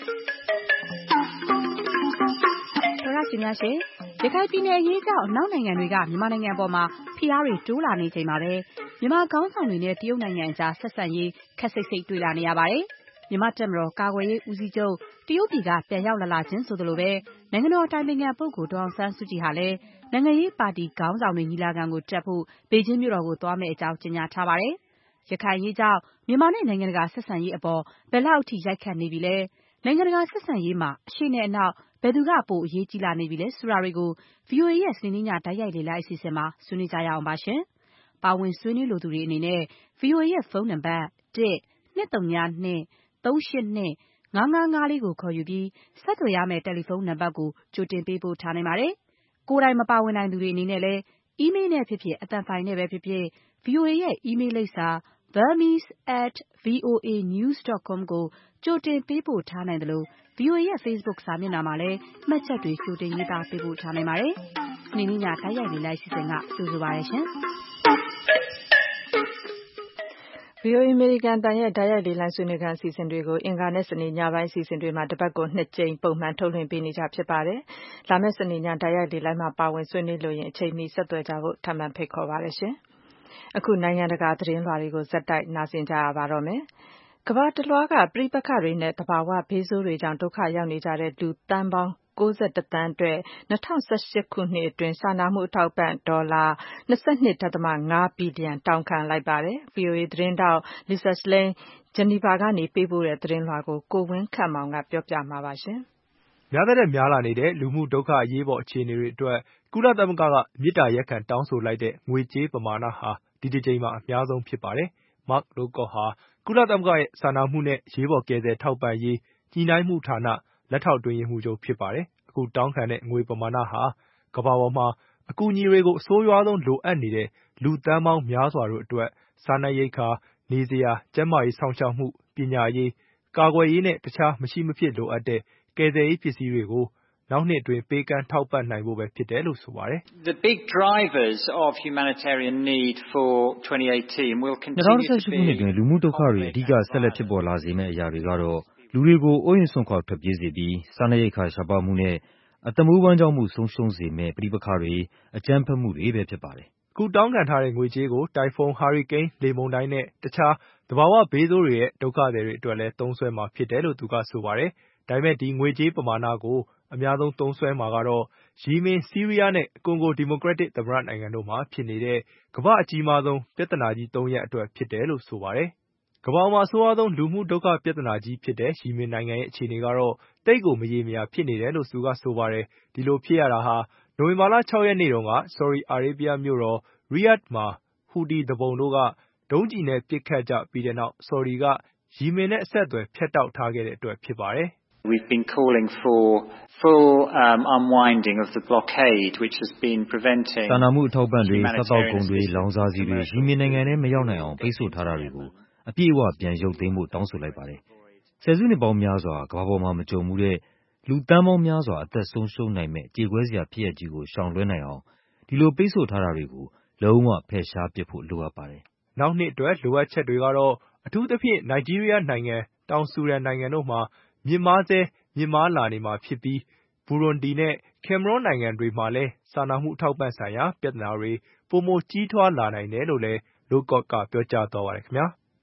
သောရရှင်များရှင်ရခိုင်ပြည်နယ်အရေးကြောင့်အနောက်နိုင်ငံတွေကမြန်မာနိုင်ငံပေါ်မှာဖိအားတွေတိုးလာနေချိန်မှာပဲမြန်မာခေါင်းဆောင်တွေနဲ့တရုတ်နိုင်ငံအကြားဆက်ဆံရေးခက်စိတ်စိတ်တွေ့လာနေရပါတယ်။မြန်မာတပ်မတော်ကာကွယ်ရေးဦးစီးချုပ်တရုတ်ပြည်ကပြန်ရောက်လာခြင်းဆိုသလိုပဲနိုင်ငံတော်အတိုင်ပင်ခံပုဂ္ဂိုလ်ဒေါ်အောင်ဆန်းစုကြည်ဟာလည်းနိုင်ငံရေးပါတီခေါင်းဆောင်တွေညီလာခံကိုတက်ဖို့ဘေကျင်းမြို့တော်ကိုသွားမယ့်အကြောင်းကြေညာထားပါတယ်။ရခိုင်အရေးကြောင့်မြန်မာနဲ့နိုင်ငံတကာဆက်ဆံရေးအပေါ်ဘယ်လောက်အထိရိုက်ခတ်နေပြီလဲ။နိုင်ငံတကာဆက်ဆံရေးမှာအရှေ့နဲ့အနောက်ဘယ်သူကပိုအရေးကြီးလာနေပြီလဲဆိုတာတွေကို VOA ရဲ့စနေနေ့ညတိုက်ရိုက်လေ့လာအစီအစဉ်မှာဆွေးနွေးကြရအောင်ပါရှင်။ပါဝင်ဆွေးနွေးလိုသူတွေအနေနဲ့ VOA ရဲ့ဖုန်းနံပါတ် 1-202-382-555ကိုခေါ်ယူပြီးဆက်သွယ်ရမယ့်တယ်လီဖုန်းနံပါတ်ကိုကြိုတင်ပေးပို့ထားနိုင်ပါတယ်။ကိုယ်တိုင်မပါဝင်နိုင်သူတွေအနေနဲ့လည်းအီးမေးလ်နဲ့ဖြစ်ဖြစ်အသံဖိုင်နဲ့ပဲဖြစ်ဖြစ် VOA ရဲ့အီးမေးလ်လိပ်စာ burmese@voanews.com ကိုကြိုတင်ပေးပို့ထားနိုင်တယ်လို့ VOA ရဲ့ Facebook စာမျက်နှာမှာလည်းမှတ်ချက်တွေကြိုတင်ရေးသားပေးပို့ထားနိုင်ပါတယ်။စနေနေ့ညတိုက်ရိုက်လေ့လာအစီအစဉ်ကကြိုဆိုပါရရှင်။ VOA အမေရိကန်အသံရဲ့တိုက်ရိုက်လေ့လာဆွေးနွေးခန်းအစီအစဉ်တွေကိုအင်္ဂါနဲ့စနေညပိုင်းအစီအစဉ်တွေမှာတပတ်ကို2 ကြိမ်ပုံမှန်ထုတ်လွှင့်ပေးနေကြဖြစ်ပါတယ်။လာမယ့်စနေညတိုက်ရိုက်လေ့လာမှာပါဝင်ဆွေးနွေးလို့ရင်အချိန်မီဆက်သွယ်ကြဖို့ထပ်မံဖိတ်ခေါ်ပါရရှင်။အခုနိုင်ငံတကာသတင်းလွှာတွေကိုဇက်တိုက်နားဆင်ကြရပါတော့မယ်။ကမ္ဘာတလွှားကပဋိပက္ခတွေနဲ့သဘာဝဘေးဆိုးတွေကြောင့်ဒုက္ခရောက်နေကြတဲ့လူသန်းပေါင်း91သန်းအတွက်2018ခုနှစ်အတွင်းစာနာမှုအထောက်ပံ့ဒေါ်လာ 22.5 ဘီလီယံတောင်းခံလိုက်ပါတယ်။ VOA သတင်းထောက် Lisa Schlein ဂျနီဗာကနေပေးပို့တဲ့သတင်းလွှာကိုကိုဝင်းခန့်မောင်ကပြောပြမှာပါရှင်။များတဲ့များလာနေတဲ့လူမှုဒုက္ခအရေးပေါ်အခြေအနေတွေအတွက်ကုလသမဂ္ဂကမေတ္တာရပ်ခံတောင်းဆိုလိုက်တဲ့ငွေကြေးပမာဏဟာဒီတစ်ကြိမ်မှာအများဆုံးဖြစ်ပါတယ်။ Mark Lowcock ဟာကုလသမဂ္ဂရဲ့စာနာမှုနဲ့ရေးပေါ်ကယ်ဆယ်ထောက်ပံ့ရေးညှိနှိုင်းမှုဌာနလက်ထောက်အတွင်းရေးမှူးချုပ်ဖြစ်ပါတယ်။အခုတောင်းခံတဲ့ငွေပမာဏဟာကမ္ဘာပေါ်မှာအကူအညီတွေကိုအဆိုးရွားဆုံးလိုအပ်နေတဲ့လူသန်းပေါင်းများစွာတို့အတွက်စားနပ်ရိက္ခာ၊နေစရာ၊ကျန်းမာရေးစောင့်ရှောက်မှု၊ပညာရေး၊ကာကွယ်ရေးနဲ့တခြားမရှိမဖြစ်လိုအပ်တဲ့ကယ်ဆယ်ရေးပစ္စည်းတွေကိုနောက်နှစ်အတွင်းပေးကမ်းထောက်ပံ့နိုင်ဖို့ပဲဖြစ်တယ်လို့ဆိုပါတယ်။ The big drivers of humanitarian need for 2018 will continue to be 2018ခုနှစ်တွင်လူမှုဒုက္ခတွေအဓိကဆက်လက်ဖြစ်ပေါ်လာစေမယ့်အရာတွေကတော့လူတွေကိုအိုးအိမ်စွန့်ခွာထွက်ပြေးစေပြီးစားနပ်ရိက္ခာရှားပါးမှုနဲ့အသက်မွေးဝမ်းကြောင်းမှုဆုံးရှုံးစေမယ့်ပဋိပက္ခတွေအကြမ်းဖက်မှုတွေပဲဖြစ်ပါတယ်။အခုတောင်းခံထားတဲ့ငွေကြေးကိုတိုင်ဖုန်း၊ဟာရီကိန်း၊လေမုန်တိုင်းနဲ့တခြားသဘာဝဘေးဆိုးတွေရဲ့ဒုက္ခသည်တွေအတွက်လည်းသုံးစွဲမှာဖြစ်တယ်လို့သူကဆိုပါတယ်။ဒါပေမဲ့ဒီငွေကြေးပမာဏကိုအများဆုံးသုံးစွဲမှာကတော့ယီမင်၊ဆီးရီးယားနဲ့ကွန်ဂိုဒီမိုကရက်တစ်သမ္မတနိုင်ငံတို့မှာဖြစ်နေတဲ့ကမ္ဘာ့အကြီးမားဆုံးပြဿနာကြီး၃ရပ်အတွက်ဖြစ်တယ်လို့ဆိုပါတယ်။ကမ္ဘာမှာအဆိုးရွားဆုံးလူမှုဒုက္ခပြဿနာကြီးဖြစ်တဲ့ယီမင်နိုင်ငံရဲ့အခြေအနေကတော့သိပ်ကိုမရေမရာဖြစ်နေတယ်လို့သူကဆိုပါတယ်။ဒီလိုဖြစ်ရတာဟာနိုဝင်ဘာလ6ရက်နေ့တုန်းကဆော်ဒီအာရေးဗျမြို့တော်ရီယာ့ဒ်မှာဟူတီသူပုန်တို့ကဒုံးကျည်နဲ့ပစ်ခတ်ကြပြီးတဲ့နောက်ဆော်ဒီကယီမင်နဲ့အဆက်အသွယ်ဖြတ်တောက်ထားခဲ့တဲ့အတွက်ဖြစ်ပါတယ် We've been calling for full unwinding of the blockade which has been preventing စာနာမှုအထောက်ပံ့တွေစားတောက်ကုန်တွေလောင်စာဆီတွေရီမင်နိုင်ငံထဲမရောက်နိုင်အောင်ပိတ်ဆို့ထားတာတွေကိုအပြည့်အဝပြန်ရုပ်သိမ်းဖို့တောင်းဆိုလိုက်ပါတယ်။ဆယ်စုနှစ်ပေါင်းများစွာကမ္ဘာပေါ်မှာမကြုံမှုတဲ့လူသန်းပေါင်းများစွာအသက်ဆုံးရှုံးနိုင်မဲ့ကြေကွဲစရာဖြစ်ရပ်ကြီးကိုရှောင်လွှဲနိုင်အောင်ဒီလိုပိတ်ဆို့ထားတာတွေကိုလုံးဝဖယ်ရှားပစ်ဖို့လိုအပ်ပါတယ်။နောက်နှစ်အတွက်လိုအပ်ချက်တွေကတော့အထူးသဖြင့်နိုင်ဂျီးရီးယားနိုင်ငံတောင်ဆူဒန်နိုင်ငံတို့မှာမြင့်မားလာနေမှာဖြစ်ပြီးဘူရွန်ဒီနဲ့ကင်မရွန်းနိုင်ငံတွေမှာလည်းစာနာမှုအထောက်ပံ့ဆိုင်ရာပြဿနာတွေပိုမိုကြီးထွားလာနိုင်တယ်လို့လည်းလိုကော့ကပြောကြားသွားပါတယ်ခင်ဗျာ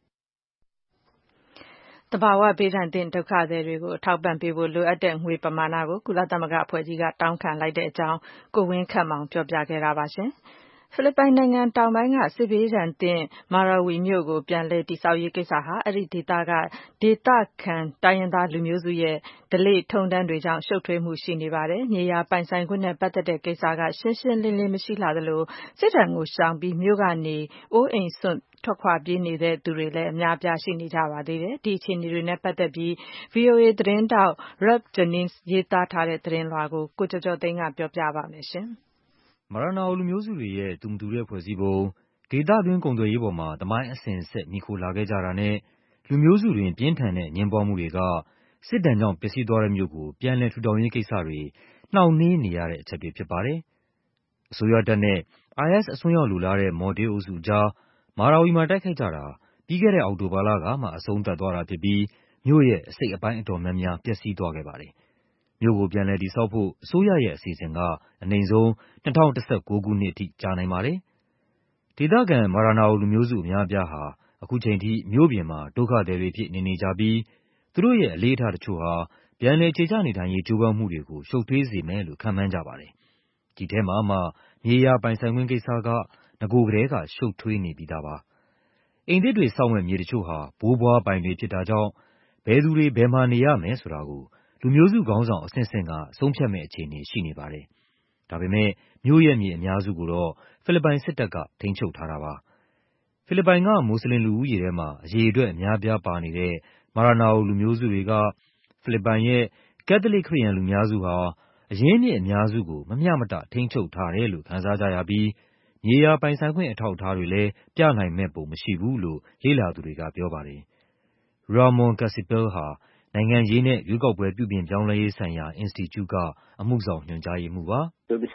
။သဘာဝဘေးဒဏ်သင့်ဒုက္ခသည်တွေကိုအထောက်ပံ့ပေးဖို့လိုအပ်တဲ့ငွေပမာဏကိုကုလသမဂ္ဂအဖွဲ့ကြီးကတောင်းခံလိုက်တဲ့အကြောင်းကိုဝင်းခန့်မောင်ပြောပြခဲ့တာပါရှင်။ဖိလစ်ပိုင်နိုင်ငံတောင်ပိုင်းကစစ်ဘေးဒဏ်သင့်မာရာဝီမြို့ကိုပြန်လည်တည်ဆောက်ရေးကိစ္စဟာအဲ့ဒီဒေသကဒေသခံတိုင်းရင်းသားလူမျိုးစုရဲ့ဓလေ့ထုံးတမ်းတွေကြောင့်ရှုပ်ထွေးမှုရှိနေပါတယ်။မြေယာပိုင်ဆိုင်ခွင့်နဲ့ပတ်သက်တဲ့ကိစ္စကရှင်းရှင်းလင်းလင်းမရှိလှသလိုစစ်ဒဏ်ကိုရှောင်ပြီးမြို့ကနေအိုးအိမ်စွန့်ထွက်ခွာပြေးနေတဲ့သူတွေလည်းအများပြားရှိနေကြပါသေးတယ်။ဒီအခြေအနေတွေနဲ့ပတ်သက်ပြီး VOA သတင်းတောက် Rob Jennings ရေးသားထားတဲ့သတင်းလွှာကိုကိုကျော်ကျော်သိန်းကပြောပြပါမယ်ရှင်။မာရာနာအိုလူမျိုးစုတွေရဲ့တူမတူတဲ့ဖွဲ့စည်းပုံဒေသတွင်းကုန်သွယ်ရေးပေါ်မှာသမိုင်းအစဉ်အဆက်မိခိုလာခဲ့ကြတာနဲ့လူမျိုးစုတွင်ပြင်းထန်တဲ့ညှဉ်းပန်းမှုတွေကစစ်ဒဏ်ကြောင့်ပျက်စီးသွားတဲ့မြို့ကိုပြန်လည်ထူထောင်ရေးကိစ္စတွေနှောင့်နှေးနေရတဲ့အချက်တွေဖြစ်ပါတယ်။အစိုးရတပ်နဲ့ IS အစွန်းရောက်လိုလားတဲ့မော်တေးအုပ်စုကြားမာရာဝီမှာတိုက်ခိုက်ကြတာပြီးခဲ့တဲ့အောက်တိုဘာလကမှအဆုံးသတ်သွားတာဖြစ်ပြီးမြို့ရဲ့အစိတ်အပိုင်းအတော်များများပျက်စီးသွားခဲ့ပါတယ်။မြို့ကိုပြန်လည်တည်ဆောက်ဖို့အစိုးရရဲ့အစီအစဉ်ကအနည်းဆုံး2019ခုနှစ်အထိကြာနိုင်ပါတယ်။ဒေသခံမာရာနာအိုလူမျိုးစုအများအပြားဟာအခုချိန်ထိမြို့ပြင်မှာဒုက္ခသည်တွေဖြစ်နေကြပြီးသူတို့ရဲ့အလေးအထားတချို့ဟာပြန်လည်ခြေချနေထိုင်ရေးကြိုးပမ်းမှုတွေကိုရှုပ်ထွေးစေမယ်လို့ခန့်မှန်းကြပါတယ်။ဒီထဲမှာမှမြေယာပိုင်ဆိုင်ခွင့်ကိစ္စကနဂိုကတည်းကရှုပ်ထွေးနေပြီးသားပါ။အိမ်သစ်တွေဆောက်မဲ့မြေတချို့ဟာဘိုးဘွားပိုင်တွေဖြစ်တာကြောင့်ဘယ်သူတွေဘယ်မှာနေရမယ်ဆိုတာကိုလူမျိုးစုခေါင်းဆောင်အဆင့်ဆင့်ကဆုံးဖြတ်မဲ့အခြေအနေရှိနေပါတယ်။ဒါပေမဲ့မြို့ရဲ့မြေအများစုကိုတော့ဖိလစ်ပိုင်စစ်တပ်ကထိန်းချုပ်ထားတာပါ။ဖိလစ်ပိုင်ကမွတ်စလင်လူဦးရေထဲမှာအရေအတွက်အများပြားပါနေတဲ့မာရာနာအိုလူမျိုးစုတွေကဖိလစ်ပိုင်ရဲ့ကက်သလစ်ခရစ်ယာန်လူများစုဟာအရင်းမြစ်အများစုကိုမမျှမတထိန်းချုပ်ထားတယ်လို့ခံစားကြရပြီးမြေယာပိုင်ဆိုင်ခွင့်အထောက်အထားတွေလည်းပြနိုင်မဲ့ပုံမရှိဘူးလို့လေ့လာသူတွေကပြောပါတယ်။ Ramon Casipel ဟာနိုင်ငံရေးနဲ့ရွေးကောက်ပွဲပြုပြင်ပြောင်းလဲရေးဆိုင်ရာအင်စတီကျုကအမှုဆောင်ညွှန်ကြားရေးမှူးပါ။ "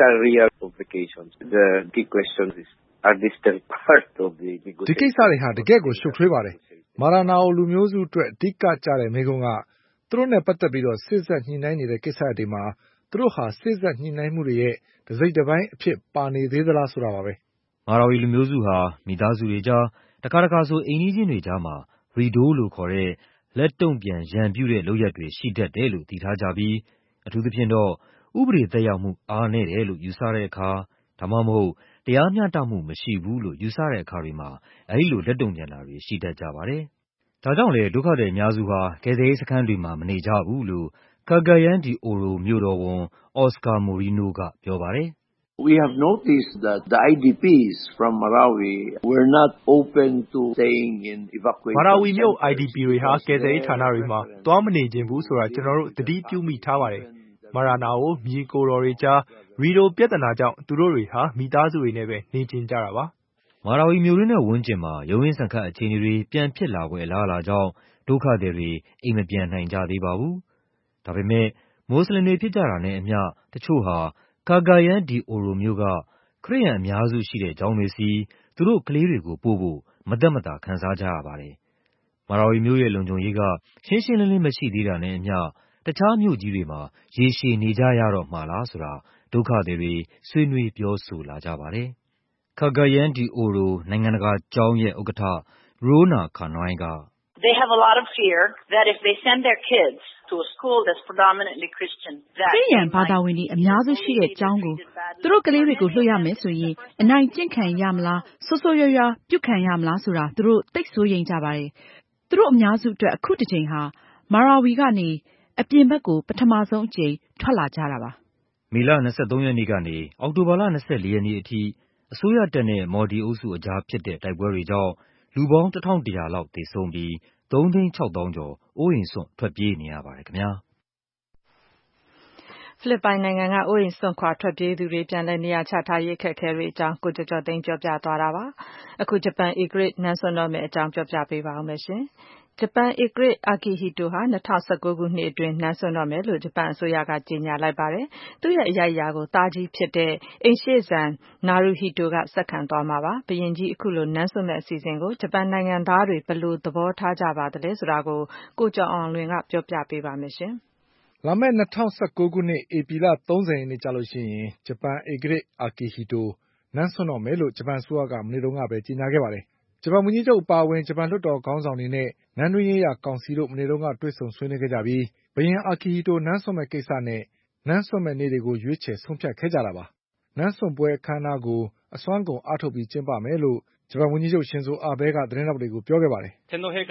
ဒီကိစ္စတွေဟာတကယ့်ကိုရှုပ်ထွေးပါတယ်။မာရာနာအိုလူမျိုးစုအတွက်အဓိကကျတဲ့မေးခွန်းကသူတို့နဲ့ပတ်သက်ပြီးစေ့စပ်ညှိနှိုင်းနေတဲ့ကိစ္စတွေမှာသူတို့ဟာစေ့စပ်ညှိနှိုင်းမှုတွေရဲ့တစိတ်တပိုင်းအဖြစ်ပါနေသေးသလားဆိုတာပါပဲ။ " မာရာဝီလူမျိုးစုဟာမိသားစုတွေကြားတခါဆိုအိမ်နီးချင်းတွေကြားမှာရီဒိုးလို့ခေါ်တဲ့လက်တုံ့ပြန်ရန်ပြုတဲ့လုပ်ရပ်တွေရှိတတ်တယ်လို့သိထားကြပြီးအထူးသဖြင့်တော့ဥပဒေသက်ရောက်မှုအားနည်းတယ်လို့ယူဆတဲ့အခါဒါမှမဟုတ်တရားမျှတမှုမရှိဘူးလို့ယူဆတဲ့အခါတွေမှာအဲဒီလိုလက်တုံ့ပြန်တာတွေရှိတတ်ကြပါတယ်။ဒါကြောင့်လည်းဒုက္ခသည်အများစုဟာကယ်ဆယ်ရေးစခန်းတွေမှာမနေကြဘူးလို့Cagayan de Oro မြို့တော်ဝန် Oscar Moreno ကပြောပါတယ်။ "We have noticed that the IDPs from Marawi were not open to staying in evacuation centers. မာရာဝီမြို့ IDP တွေဟာကယ်ဆယ်ရေးဌာနတွေမှာသွားမနေချင်ဘူးဆိုတာကျွန်တော်တို့သတိပြုမိထားပါတယ်။မာရာနာအိုညီအကိုတော်တွေကြားရီဒိုပြဿနာကြောင့်သူတို့တွေဟာမိသားစုတွေနဲ့ပဲနေချင်ကြတာပါ။ " မာရာဝီမြို့တွင်းနဲ့ဝန်းကျင်မှာရုန်းရင်းဆန်ခတ်အခြေအနေတွေပြန်ဖြစ်လာဖွယ်အလားအလာကြောင့်ဒုက္ခသည်တွေအိမ်မပြန်နိုင်ကြသေးပါဘူး။ဒါပေမဲ့မွတ်စလင်တွေဖြစ်ကြတာနဲ့အမျှတချို့ဟာCagayan de Oro မြို့ကခရစ်ယာန်အများစုရှိတဲ့ကျောင်းတွေဆီသူတို့ကလေးတွေကိုပို့ဖို့မသက်မသာခံစားကြရပါတယ်။မာရာဝီမြို့ရဲ့လုံခြုံရေးကရှင်းရှင်းလင်းလင်းမရှိသေးတာနဲ့အမျှတခြားမြို့ကြီးတွေမှာရေရှည်နေကြရတော့မှာလားဆိုတာဒုက္ခသည်တွေဆွေးနွေးပြောဆိုလာကြပါတယ်။ Cagayan de Oro နိုင်ငံတကာကျောင်းရဲ့ဥက္ကဋ္ဌ Rona Kanoy က They have a lot of fear that if they send their kids to a school that's predominantly Christian ခရစ်ယာန်ဘာသာဝင်တွေအများစုရှိတဲ့ကျောင်းကိုသူတို့ကလေးတွေကိုလွှတ်ရမယ်ဆိုရင်အနိုင်ကျင့်ခံရမလားဆိုးဆိုးရွားရွားပြုတ်ခံရမလားဆိုတာသူတို့သိစိုးရိမ်ကြပါတယ်။သူတို့အများစုအတွက်အခုတစ်ချိန်ဟာမာရာဝီကနေအပြင်ဘက်ကိုပထမဆုံးအကြိမ်ထွက်လာကြတာပါ။မေလ23ရက်နေ့ကနေအောက်တိုဘာလ24ရက်နေ့အထိအစိုးရတပ်နဲ့မော်ဒီအုပ်စုအကြားဖြစ်တဲ့တိုက်ပွဲတွေကြောင့်လူပေါင်း1100လောက်သေဆုံးပြီး3,600,000ကျော်အိုးအိမ်စွန့်ထွက်ပြေးနေရပါတယ်ခင်ဗျာ။ဖိလစ်ပိုင်နိုင်ငံကအိုးအိမ်စွန့်ခွာထွက်ပြေးသူတွေပြန်လည်နေရာချထားရေးအခက်အခဲတွေအကြောင်းကိုကျော်ကျော်သိန်းပြောပြသွားတာပါ။အခုဂျပန်ဧကရာဇ်နန်းစွန့်တော့မယ့်အကြောင်းပြောပြပေးပါဦးမယ်ရှင်။ဂျပန်ဧကရာဇ် Akihito ဟာ2019 ခုနှစ်အတွင်းနန်းစွန့်တော့မယ်လို့ဂျပန်အစိုးရကကြေညာလိုက်ပါတယ်။သူ့ရဲ့အရိုက်အရာကိုသားကြီးဖြစ်တဲ့အိမ်ရှေ့စံ Naruhito ကဆက်ခံသွားမှာပါ။ဘုရင်ကြီးအခုလိုနန်းစွန့်မယ့်အစီအစဉ်ကိုဂျပန်နိုင်ငံသားတွေဘယ်လိုသဘောထားကြပါသလဲဆိုတာကိုကျော်အောင်လွင်ကပြောပြပေးပါမယ်ရှင်။လာမယ့်2019ခုနှစ်ဧပြီလ30ရက်နေ့ကျလို့ရှိရင်ဂျပန်ဧကရာဇ် Akihito နန်းစွန့်တော့မယ်လို့ဂျပန်အစိုးရကမနေ့တုန်းကပဲကြေညာခဲ့ပါတယ်။ဂျပန်ဝန်ကြီးချုပ်အပါအဝင်ဂျပန်လွှတ်တော်ခေါင်းဆောင်တွေနဲ့နန်းတွင်းရေးရာကောင်စီတို့မနေ့တုန်းကတွေ့ဆုံဆွေးနွေးခဲ့ကြပြီးဘုရင် Akihito နန်းစွန့်မယ့်ကိစ္စနဲ့နန်းစွန့်မယ့်နေ့တွေကိုရွေးချယ်ဆုံးဖြတ်ခဲ့ကြတာပါ။နန်းစွန့်ပွဲအခမ်းအနားကိုအစွမ်းကုန်အားထုတ်ပြီးကျင်းပမယ်လို့ဂျပန်ဝန်ကြီးချုပ်ရှင်ဇိုအာဘဲကသတင်းထောက်တွေကိုပြောခဲ့ပါတယ်။ဧကရာဇ်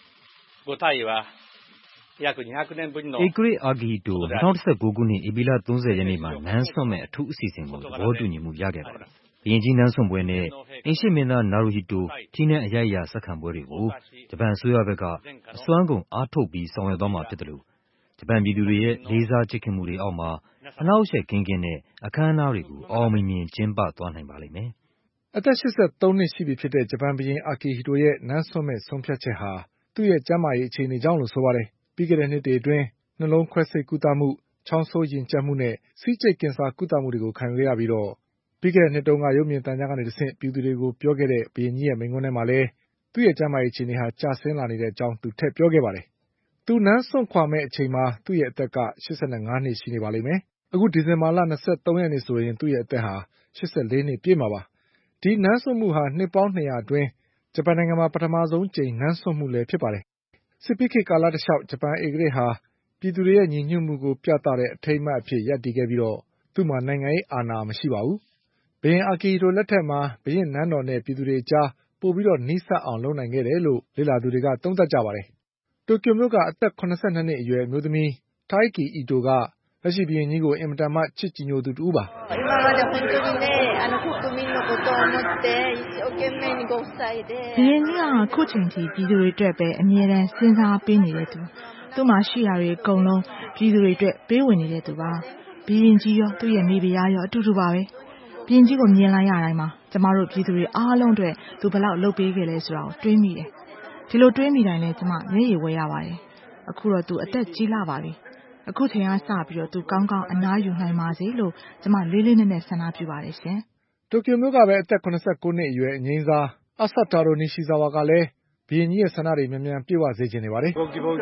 Akihito 2019ခုနှစ်ဧပြီလ30ရက်နေ့မှာနန်းစွန့်မယ့်အထူးအစီအစဉ်ကိုသဘောတူညီမှုရခဲ့ပါတယ်။ဘုရင်ကြီးနန်းစွန့်ပွဲနဲ့အိမ်ရှေ့မင်းသား Naruhito ထီးနန်းအရိုက်အရာဆက်ခံပွဲတွေကိုဂျပန်အစိုးရဘက်ကအစွမ်းကုန်အားထုတ်ပြီးဆောင်ရွက်သွားမှာဖြစ်တယ်လို့ဂျပန်ပြည်သူတွေရဲ့လေးစားချစ်ခင်မှုတွေအောက်မှာအနှောက်အယှက်ကင်းကင်းနဲ့အခမ်းအနားတွေကိုအောင်မြင်မြင်ကျင်းပသွားနိုင်ပါလိမ့်မယ်။အသက်83နှစ်ရှိပြီဖြစ်တဲ့ဂျပန်ဘုရင် Akihito ရဲ့နန်းစွန့်မယ့်ဆုံးဖြတ်ချက်ဟာသူ့ရဲ့ကျန်းမာရေးအခြေအနေကြောင့်လို့ဆိုပါတယ်။ပြီးခဲ့တဲ့နှစ်တွေအတွင်းနှလုံးခွဲစိတ်ကုသမှု၊ချောင်းဆိုးရင်ကျပ်မှုနဲ့ဆီးကျိတ်ကင်ဆာကုသမှုတွေကိုခံယူခဲ့ရပြီးပြီးခဲ့တဲ့နှစ်တုန်းကရုပ်မြင်သံကြားကနေတဆင့်ပြည်သူတွေကိုပြောခဲ့တဲ့ဘုရင်ကြီးရဲ့မိန့်ခွန်းထဲမှာလည်းသူ့ရဲ့ကျန်းမာရေးအခြေအနေဟာကျဆင်းလာနေတဲ့အကြောင်းသူထည့်ပြောခဲ့ပါတယ်။သူနန်းစွန့်ခွာမယ့်အချိန်မှာသူ့ရဲ့အသက်က85နှစ်ရှိနေပါလိမ့်မယ်။အခုဒီဇင်ဘာလ23ရက်နေ့ဆိုရင်သူ့ရဲ့အသက်ဟာ84နှစ်ပြည့်မှာပါ။ဒီနန်းစွန့်မှုဟာနှစ်ပေါင်း200အတွင်းဂျပန်နိုင်ငံမှာပထမဆုံးကြိမ်နန်းစွန့်မှုလည်းဖြစ်ပါတယ်။စစ်ပြီးခေတ်ကာလတလျှောက်ဂျပန်ဧကရာဇ်ဟာပြည်သူတွေရဲ့ညီညွတ်မှုကိုပြသတဲ့အထိမ်းအမှတ်အဖြစ်ရပ်တည်ခဲ့ပြီးသူ့မှာနိုင်ငံရေးအာဏာမရှိပါဘူး။ဘုရင် Akihito လက်ထက်မှာဘုရင့်နန်းတော်နဲ့ပြည်သူတွေအကြားပိုပြီးနီးစပ်အောင်လုပ်နိုင်ခဲ့တယ်လို့လေ့လာသူတွေကသုံးသပ်ကြပါတယ်။တိုကျိုမြို့ကအသက်82နှစ်အရွယ်အမျိုးသမီး Taiki Ito ကလက်ရှိဘုရင်ကြီးကိုအင်မတန်မှချစ်ကြည်ညိုသူတဦးပါ။ဘုရင်ကြီးကအခုချိန်ထိပြည်သူတွေအတွက်ပဲအမြဲတမ်းစဉ်းစားပေးနေတဲ့သူ။သူ့မှာရှိတာတွေအကုန်လုံးပြည်သူတွေအတွက်ပေးဝင်နေတဲ့သူပါ။ဘုရင်ကြီးရောသူ့ရဲ့မိဖုရားရောအတူတူပါပဲ။ဘုရင်ကြီးကိုမြင်လိုက်ရတိုင်းမှာကျမတို့ပြည်သူတွေအားလုံးအတွက်သူဘယ်လောက်လုပ်ပေးခဲ့လဲဆိုတာကိုတွေးမိတယ်။ဒီလိုတွေးမိတိုင်းလည်းကျမမျက်ရည်ဝဲရပါတယ်။အခုတော့သူအသက်ကြီးလာပါပြီ။အခုချိန်ကစပြီးသူကောင်းကောင်းအနားယူနိုင်ပါစေလို့ကျမလေးလေးနက်နက်ဆန္ဒပြုပါတယ်ရှင်။တိုကျိုမြို့ကပဲအသက်89နှစ်အရွယ်အငိမ်းစား Asataro Nishizawa ကလည်းဘုရင်ကြီးရဲ့ဆန္ဒတွေမြန်မြန်ပြည့်ဝစေချင်နေပါတယ်။ဘုရင်ကြီး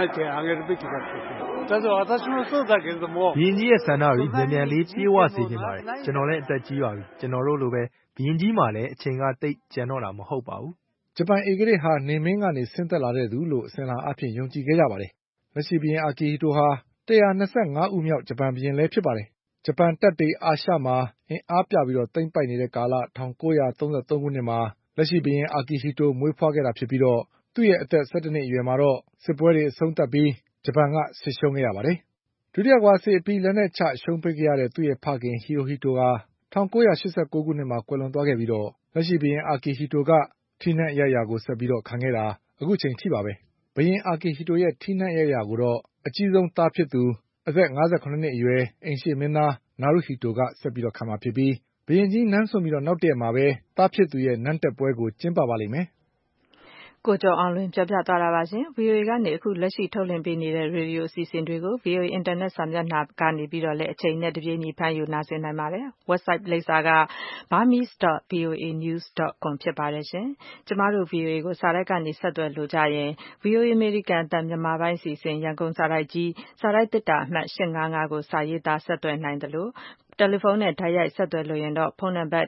ရဲ့ဆန္ဒတွေမြန်မြန်လေးပြည့်ဝစေချင်ပါတယ်။ကျွန်တော်လည်းအသက်ကြီးပါပြီ။ကျွန်တော်တို့လိုပဲဘုရင်ကြီးမှလည်းအချိန်ကသိပ်ကျန်တော့တာမဟုတ်ပါဘူး။ဂျပန်ဧကရာဇ်ဟာနေမင်းကနေဆင်းသက်လာတဲ့သူလို့အစဉ်အလာအားဖြင့်ယုံကြည်ခဲ့ကြပါတယ်။လက်ရှိဘုရင် Akihito ဟာ125ဦးမြောက်ဂျပန်ဘုရင်လည်းဖြစ်ပါတယ်။ဂျပန်တပ်တွေအာရှမှာအင်အားပြပြီးသိမ်းပိုက်နေတဲ့ကာလ1933ခုနှစ်မှာလက်ရှိဘုရင် Akihito မွေးဖွားခဲ့တာဖြစ်ပြီးသူ့ရဲ့အသက်17နှစ်အရွယ်မှာတော့စစ်ပွဲတွေအဆုံးသတ်ပြီးဂျပန်ကစစ်ရှုံးခဲ့ရပါတယ်။ဒုတိယကမ္ဘာစစ်အပြီးလက်နက်ချရှုံးပေးခဲ့ရတဲ့သူ့ရဲ့ဖခင် Hirohito ဟာ1989ခုနှစ်မှာကွယ်လွန်သွားခဲ့ပြီးလက်ရှိဘုရင် Akihito ကထီးနန်းအရိုက်အရာကိုဆက်ပြီးခံခဲ့တာအခုချိန်ထိပါပဲ။ဘုရင် Akihito ရဲ့ထီးနန်းအရိုက်အရာကိုတော့အကြီးဆုံးသားဖြစ်သူအသက်57နှစ်အရွယ်အိမ်ရှေ့မင်းသား Naruhito ကဆက်ပြီးခံမှာဖြစ်ပြီးဘုရင်ကြီးနန်းစွန့်ပြီးနောက်တရက်မှာပဲသားဖြစ်သူရဲ့နန်းတက်ပွဲကိုကျင်းပပါလိမ့်မယ်။ကိုကျော်အောင်လွင်ပြောပြသွားတာပါရှင်။ VOA ကနေအခုလက်ရှိထုတ်လွှင့်ပေးနေတဲ့ရေဒီယိုအစီအစဉ်တွေကို VOA အင်တာနက်စာမျက်နှာကနေပြီးတော့လည်းအချိန်နဲ့တပြေးညီဖန်ယူနားဆင်နိုင်ပါတယ်။ Website လိပ်စာက burmese.voanews.com ဖြစ်ပါတယ်ရှင်။ကျမတို့ VOA ကိုစာတိုက်ကနေဆက်သွယ်လိုကြရင် VOA အမေရိကန်အသံမြန်မာပိုင်းအစီအစဉ်ရန်ကုန်စာတိုက်ကြီးစာတိုက်သေတ္တာအမှတ်855ကိုစာရေးသားဆက်သွယ်နိုင်တယ်လို့တယ်လီဖုန်းနဲ့တိုက်ရိုက်ဆက်သွယ်လိုရင်တော့ဖုန်းနံပါတ်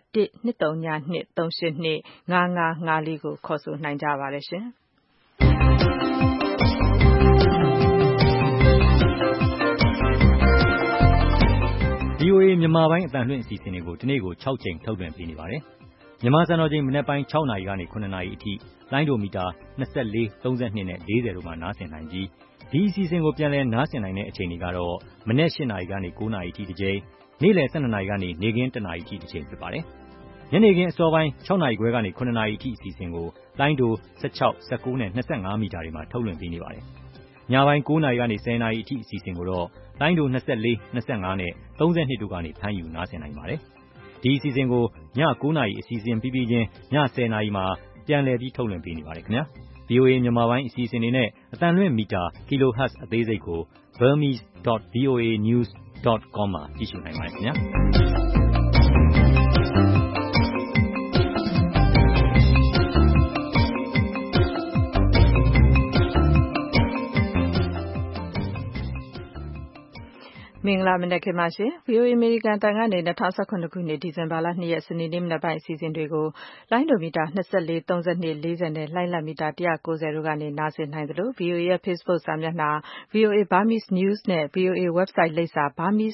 12323855554ကိုခေါ်ဆိုနိုင်ကြပါတယ်ရှင်။ VOA မြန်မာပိုင်းအသံလွှင့်အစီအစဉ်တွေကိုဒီနေ့ကို6ချိန်ထုတ်လွှင့်ပေးနေပါတယ်။မြန်မာစံတော်ချိန်မနက်ပိုင်း6နာရီကနေ9နာရီအထိလိုင်းဒိုမီတာ24 32နဲ့40တို့မှာနားဆင်နိုင်ပြီးဒီအစီအစဉ်ကိုပြန်လည်နားဆင်နိုင်တဲ့အချိန်တွေကတော့မနက်8နာရီကနေ9နာရီအထိတစ်ချိန်နေ့လယ်12နာရီကနေနေ့ခင်း1နာရီအထိတစ်ချိန်ဖြစ်ပါတယ်။ညနေခင်းအစောပိုင်း6နာရီခွဲကနေ9နာရီအထိအစီအစဉ်ကိုလိုင်းဒို16 19နဲ့25မီတာတွေမှာထုတ်လွှင့်ပေးနေပါတယ်။ညပိုင်း9 နာရီကနေ10 နာရီအထိအစီအစဉ်ကိုတော့လိုင်းဒို24, 25နဲ့32တို့ကနေဖမ်းယူနားဆင်နိုင်ပါတယ်။ဒီအစီအစဉ်ကိုည9 နာရီအစီအစဉ်ပြီးပြီးချင်းည10 နာရီမှာပြန်လည်ပြီးထုတ်လွှင့်ပေးနေပါတယ်ခင်ဗျာ။ VOA မြန်မာပိုင်းအစီအစဉ်တွေနဲ့အသံလွှင့်မီတာ kilohertz အသေးစိတ်ကို burmese.voanews.com မှာကြည့်ရှုနိုင်ပါတယ်ခင်ဗျာ။မင်္ဂလာမနက်ခင်းပါရှင်။ VOA အမေရိကန်အသံကနေ2019ခုနှစ်ဒီဇင်ဘာလ 2 ရက်စနေနေ့မနက်ပိုင်းအစီအစဉ်တွေကိုလိုင်းဒိုမီတာ24, 32, 40နဲ့လိုင်းလံမီတာ190တို့ကနေနားဆင်နိုင်သလို VOA ရဲ့ Facebook စာမျက်နှာ VOA Burmese News နဲ့ VOA website လိပ်စာ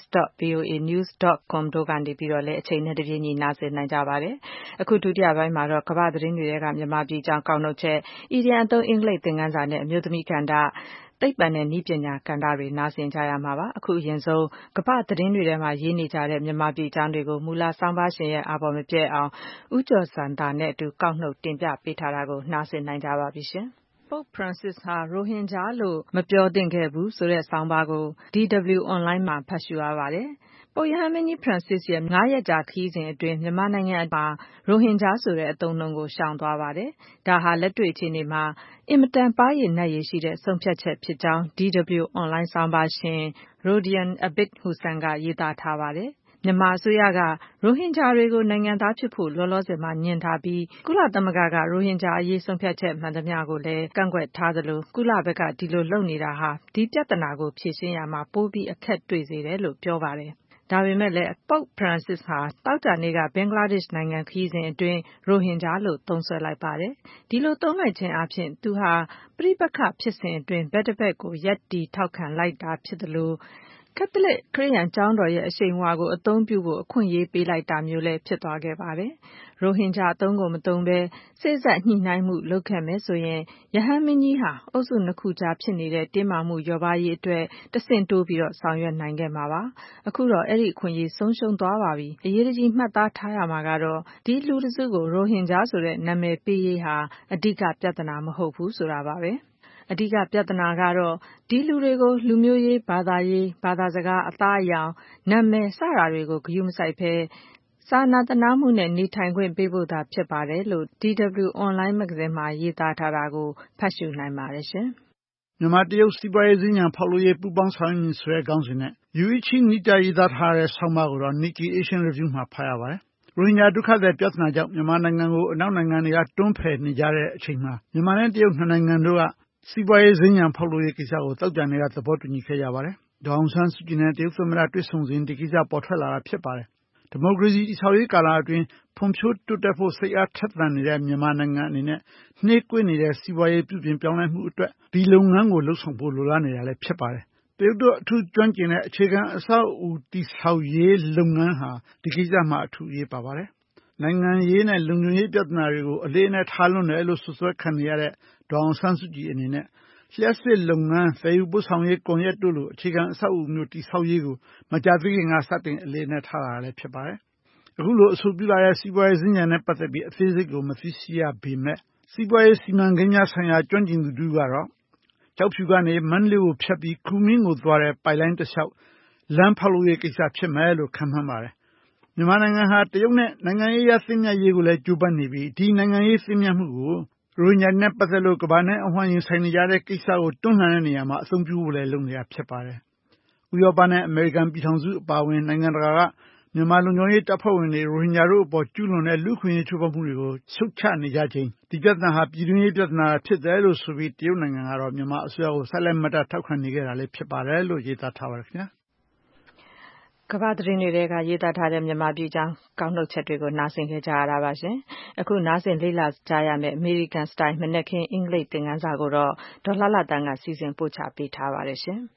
burmese.voanews.com တို့ကနေပြီးတော့လည်းအချိန်နဲ့တပြေးညီနားဆင်နိုင်ကြပါတယ်။အခုဒုတိယပိုင်းမှာတော့ကမ္ဘာသတင်းတွေကမြန်မာပြည်အကြောင်းကောက်နှုတ်ချက်၊အီဒီယံအသုံးအင်္ဂလိပ်သင်ခန်းစာနဲ့အမျိုးသမီးကဏ္ဍသိပ္ပံနဲ့နည်းပညာကဏ္ဍတွေနားဆင်ကြရမှာပါ။အခုအရင်ဆုံးကမ္ဘာသတင်းတွေထဲမှာရေးနေကြတဲ့မြန်မာပြည်အကြောင်းတွေကိုမူလဆောင်းပါးရှင်ရဲ့အာဘော်မပြည့်အောင်ဦးကျော်စံသာနဲ့အတူကောက်နှုတ်တင်ပြပေးထားတာကိုနားဆင်နိုင်ကြပါပြီရှင်။ Pope Francis ဟာရိုဟင်ဂျာလို့မပြောသင့်ခဲ့ဘူးဆိုတဲ့ဆောင်းပါးကို DW Online မှာဖတ်ရှုရပါတယ်။ပုပ်ရဟန်းမင်းကြီး Francis ရဲ့5 ရက်ကြာခရီးစဉ်အတွင်းမြန်မာနိုင်ငံမှာရိုဟင်ဂျာဆိုတဲ့အသုံးအနှုန်းကိုရှောင်သွားပါတယ်။ဒါဟာလက်တွေ့အခြေအနေမှာအင်မတန်ပါးရည်နတ်ရည်ရှိတဲ့ဆုံးဖြတ်ချက်ဖြစ်ကြောင်း DW Online ဆောင်းပါးရှင် Rodian Abid Hussain ကရေးသားထားပါတယ်။မြန်မာအစိုးရကရိုဟင်ဂျာတွေကိုနိုင်ငံသားဖြစ်ဖို့လောလောဆယ်မှာညှဉ်းထားပြီးကုလသမဂ္ဂကရိုဟင်ဂျာအရေးဆုံးဖြတ်ချက်မှန်သမျှကိုလည်းကန့်ကွက်ထားသလိုကုလဘက်ကဒီလိုလုပ်နေတာဟာဒီပြဿနာကိုဖြေရှင်းရမှာပိုပြီးအခက်တွေ့စေတယ်လို့ပြောပါတယ်။ဒါပေမဲ့လည်း Pope Francis ဟာသောကြာနေ့ကဘင်္ဂလားဒေ့ရှ်နိုင်ငံခရီးစဉ်အတွင်းရိုဟင်ဂျာလို့သုံးစွဲလိုက်ပါတယ်။ဒီလိုသုံးလိုက်ခြင်းအပြင်သူဟာပဋိပက္ခဖြစ်စဉ်အတွင်းဘက်တစ်ဖက်ကိုရပ်တည်ထောက်ခံလိုက်တာဖြစ်သလိုကက်သလစ်ခရစ်ယာန်ကျောင်းတော်ရဲ့အရှိန်အဝါကိုအသုံးပြုဖို့အခွင့်အရေးပေးလိုက်တာမျိုးလည်းဖြစ်သွားခဲ့ပါတယ်။ရိုဟင်ဂျာအသုံးကိုမသုံးဘဲစေ့စပ်ညှိနှိုင်းမှုလုပ်ခဲ့မယ်ဆိုရင်ရဟန်းမင်းကြီးဟာအုပ်စုနှစ်ခုကြားဖြစ်နေတဲ့တင်းမာမှုလျော့ပါးရေးအတွက်တဆင့်တိုးပြီးတော့ဆောင်ရွက်နိုင်ခဲ့မှာပါ။အခုတော့အဲ့ဒီအခွင့်အရေးဆုံးရှုံးသွားပါပြီ။အရေးတကြီးမှတ်သားထားရမှာကတော့ဒီလူတစုကိုရိုဟင်ဂျာဆိုတဲ့နာမည်ပေးရေးဟာအဓိကပြဿနာမဟုတ်ဘူးဆိုတာပါပဲ။အဓိကပြဿနာကတော့ဒီလူတွေကိုလူမျိုးရေးဘာသာရေးဘာသာစကားအသားအရောင်နာမည်စတာတွေကိုဂရုမစိုက်ဘဲစာနာသနားမှုနဲ့နေထိုင်ခွင့်ပေးဖို့သာဖြစ်ပါတယ်လို့ DW Online မဂ္ဂဇင်းမှာရေးသားထားတာကိုဖတ်ရှုနိုင်ပါတယ်ရှင်။မြန်မာတရုတ်စီးပွားရေးစင်ညာဖောက်လို့ရေးပူးပေါင်းဆောင်ရွက်မှုဆိုတဲ့ခေါင်းစဉ်နဲ့ယူအီချီနီတာရေးသားထားတဲ့ဆောင်းပါးကိုတော့ Nikkei Asian Review မှာဖတ်ရပါတယ်။ရိုဟင်ဂျာဒုက္ခသည်ပြဿနာကြောင့်မြန်မာနိုင်ငံကိုအနောက်နိုင်ငံတွေကတွန်းဖယ်နေကြတဲ့အချိန်မှာမြန်မာနဲ့တရုတ်နှစ်နိုင်ငံတို့ကစီးပွားရေးစင်ညာဖောက်လို့ရေးကိစ္စကိုသောကြာနေ့ကသဘောတူညီခဲ့ကြပါတယ်။ဒေါ်အောင်ဆန်းစုကြည်နဲ့တရုတ်သမ္မတတွေ့ဆုံစဉ်ဒီကိစ္စပေါ်ထွက်လာတာဖြစ်ပါတယ်။ဒီမိုကရေစီတည်ဆောက်ရေးကာလအတွင်းဖွံ့ဖြိုးတိုးတက်ဖို့စိတ်အားထက်သန်နေတဲ့မြန်မာနိုင်ငံအနေနဲ့နှေးကွေးနေတဲ့စီးပွားရေးပြုပြင်ပြောင်းလဲမှုအတွက်ဒီလုပ်ငန်းကိုလှုပ်ဆောင်ဖို့လိုလားနေတာလည်းဖြစ်ပါတယ်။တရုတ်တို့အထူးကျွမ်းကျင်တဲ့အခြေခံအဆောက်အဦတည်ဆောက်ရေးလုပ်ငန်းဟာဒီကိစ္စမှာအထူးအရေးပါပါတယ်။နိုင်ငံရေးနဲ့လုံခြုံရေးပြဿနာတွေကိုအလေးအနက်ထားလွန်းတယ်လို့ဆွဆွဲခံနေရတဲ့ဒေါ်အောင်ဆန်းစုကြည်အနေနဲ့လျှပ်စစ်လုပ်ငန်း၊သယ်ယူပို့ဆောင်ရေးကွန်ရက်တို့လိုအခြေခံအဆောက်အဦမျိုးတည်ဆောက်ရေးကိုမကြာသေးခင်ကစတင်အလေးအနက်ထားတာလည်းဖြစ်ပါတယ်။အခုလိုအဆိုပြုလာတဲ့စီးပွားရေးစင်ညာနဲ့ပတ်သက်ပြီးအသေးစိတ်ကိုမသိရှိရပေမဲ့စီးပွားရေးစီမံကိန်းများဆိုင်ရာကျွမ်းကျင်သူတို့ကတော့ကျောက်ဖြူကနေမန္တလေးကိုဖြတ်ပြီးကူမင်းကိုသွားတဲ့ပိုက်လိုင်းတစ်လျှောက်လမ်းဖောက်လို့ရေးကိစ္စဖြစ်မယ်လို့ခန့်မှန်းပါတယ်။မြန်မာနိုင်ငံဟာတရုတ်နဲ့နိုင်ငံရေးအရသင့်မြတ်ရေးကိုလည်းကြိုးပမ်းနေပြီးဒီနိုင်ငံရေးသင့်မြတ်မှုကိုရိုဟင်ဂျာနဲ့ပတ်သက်လို့ကမ္ဘာနဲ့အဝှမ်းရင်ဆိုင်နေကြတဲ့ကိစ္စကိုတွန်းလှန်တဲ့နေရာမှာအသုံးပြုဖို့လည်းလုပ်နေတာဖြစ်ပါတယ်။ဥရောပနဲ့အမေရိကန်ပြည်ထောင်စုအပါအဝင်နိုင်ငံတကာကမြန်မာလုံခြုံရေးတပ်ဖွဲ့ဝင်တွေရိုဟင်ဂျာတို့အပေါ်ကျူးလွန်တဲ့လူ့အခွင့်အရေးချိုးဖောက်မှုတွေကိုရှုတ်ချနေကြချိန်ဒီပြဿနာဟာပြည်တွင်းရေးပြဿနာဖြစ်တယ်လို့ဆိုပြီးတရုတ်နိုင်ငံကတော့မြန်မာအစိုးရကိုဆက်လက်မတ်တပ်ထောက်ခံနေခဲ့တာလည်းဖြစ်ပါတယ်လို့ရေးသားထားပါတယ်ခင်ဗျာ။ကမ္ဘာသတင်းတွေကရေးသားထားတဲ့မြန်မာပြည်ကြောင်းကောက်နှုတ်ချက်တွေကိုနားဆင်ခဲ့ကြရတာပါရှင်။အခုနားဆင်လေ့လာကြရမယ့် American Style မနက်ခင်းအင်္ဂလိပ်သင်ခန်းစာကိုတော့ဒေါ်လှလှတန်းကစီစဉ်ပို့ချပေးထားပါတယ်ရှင်။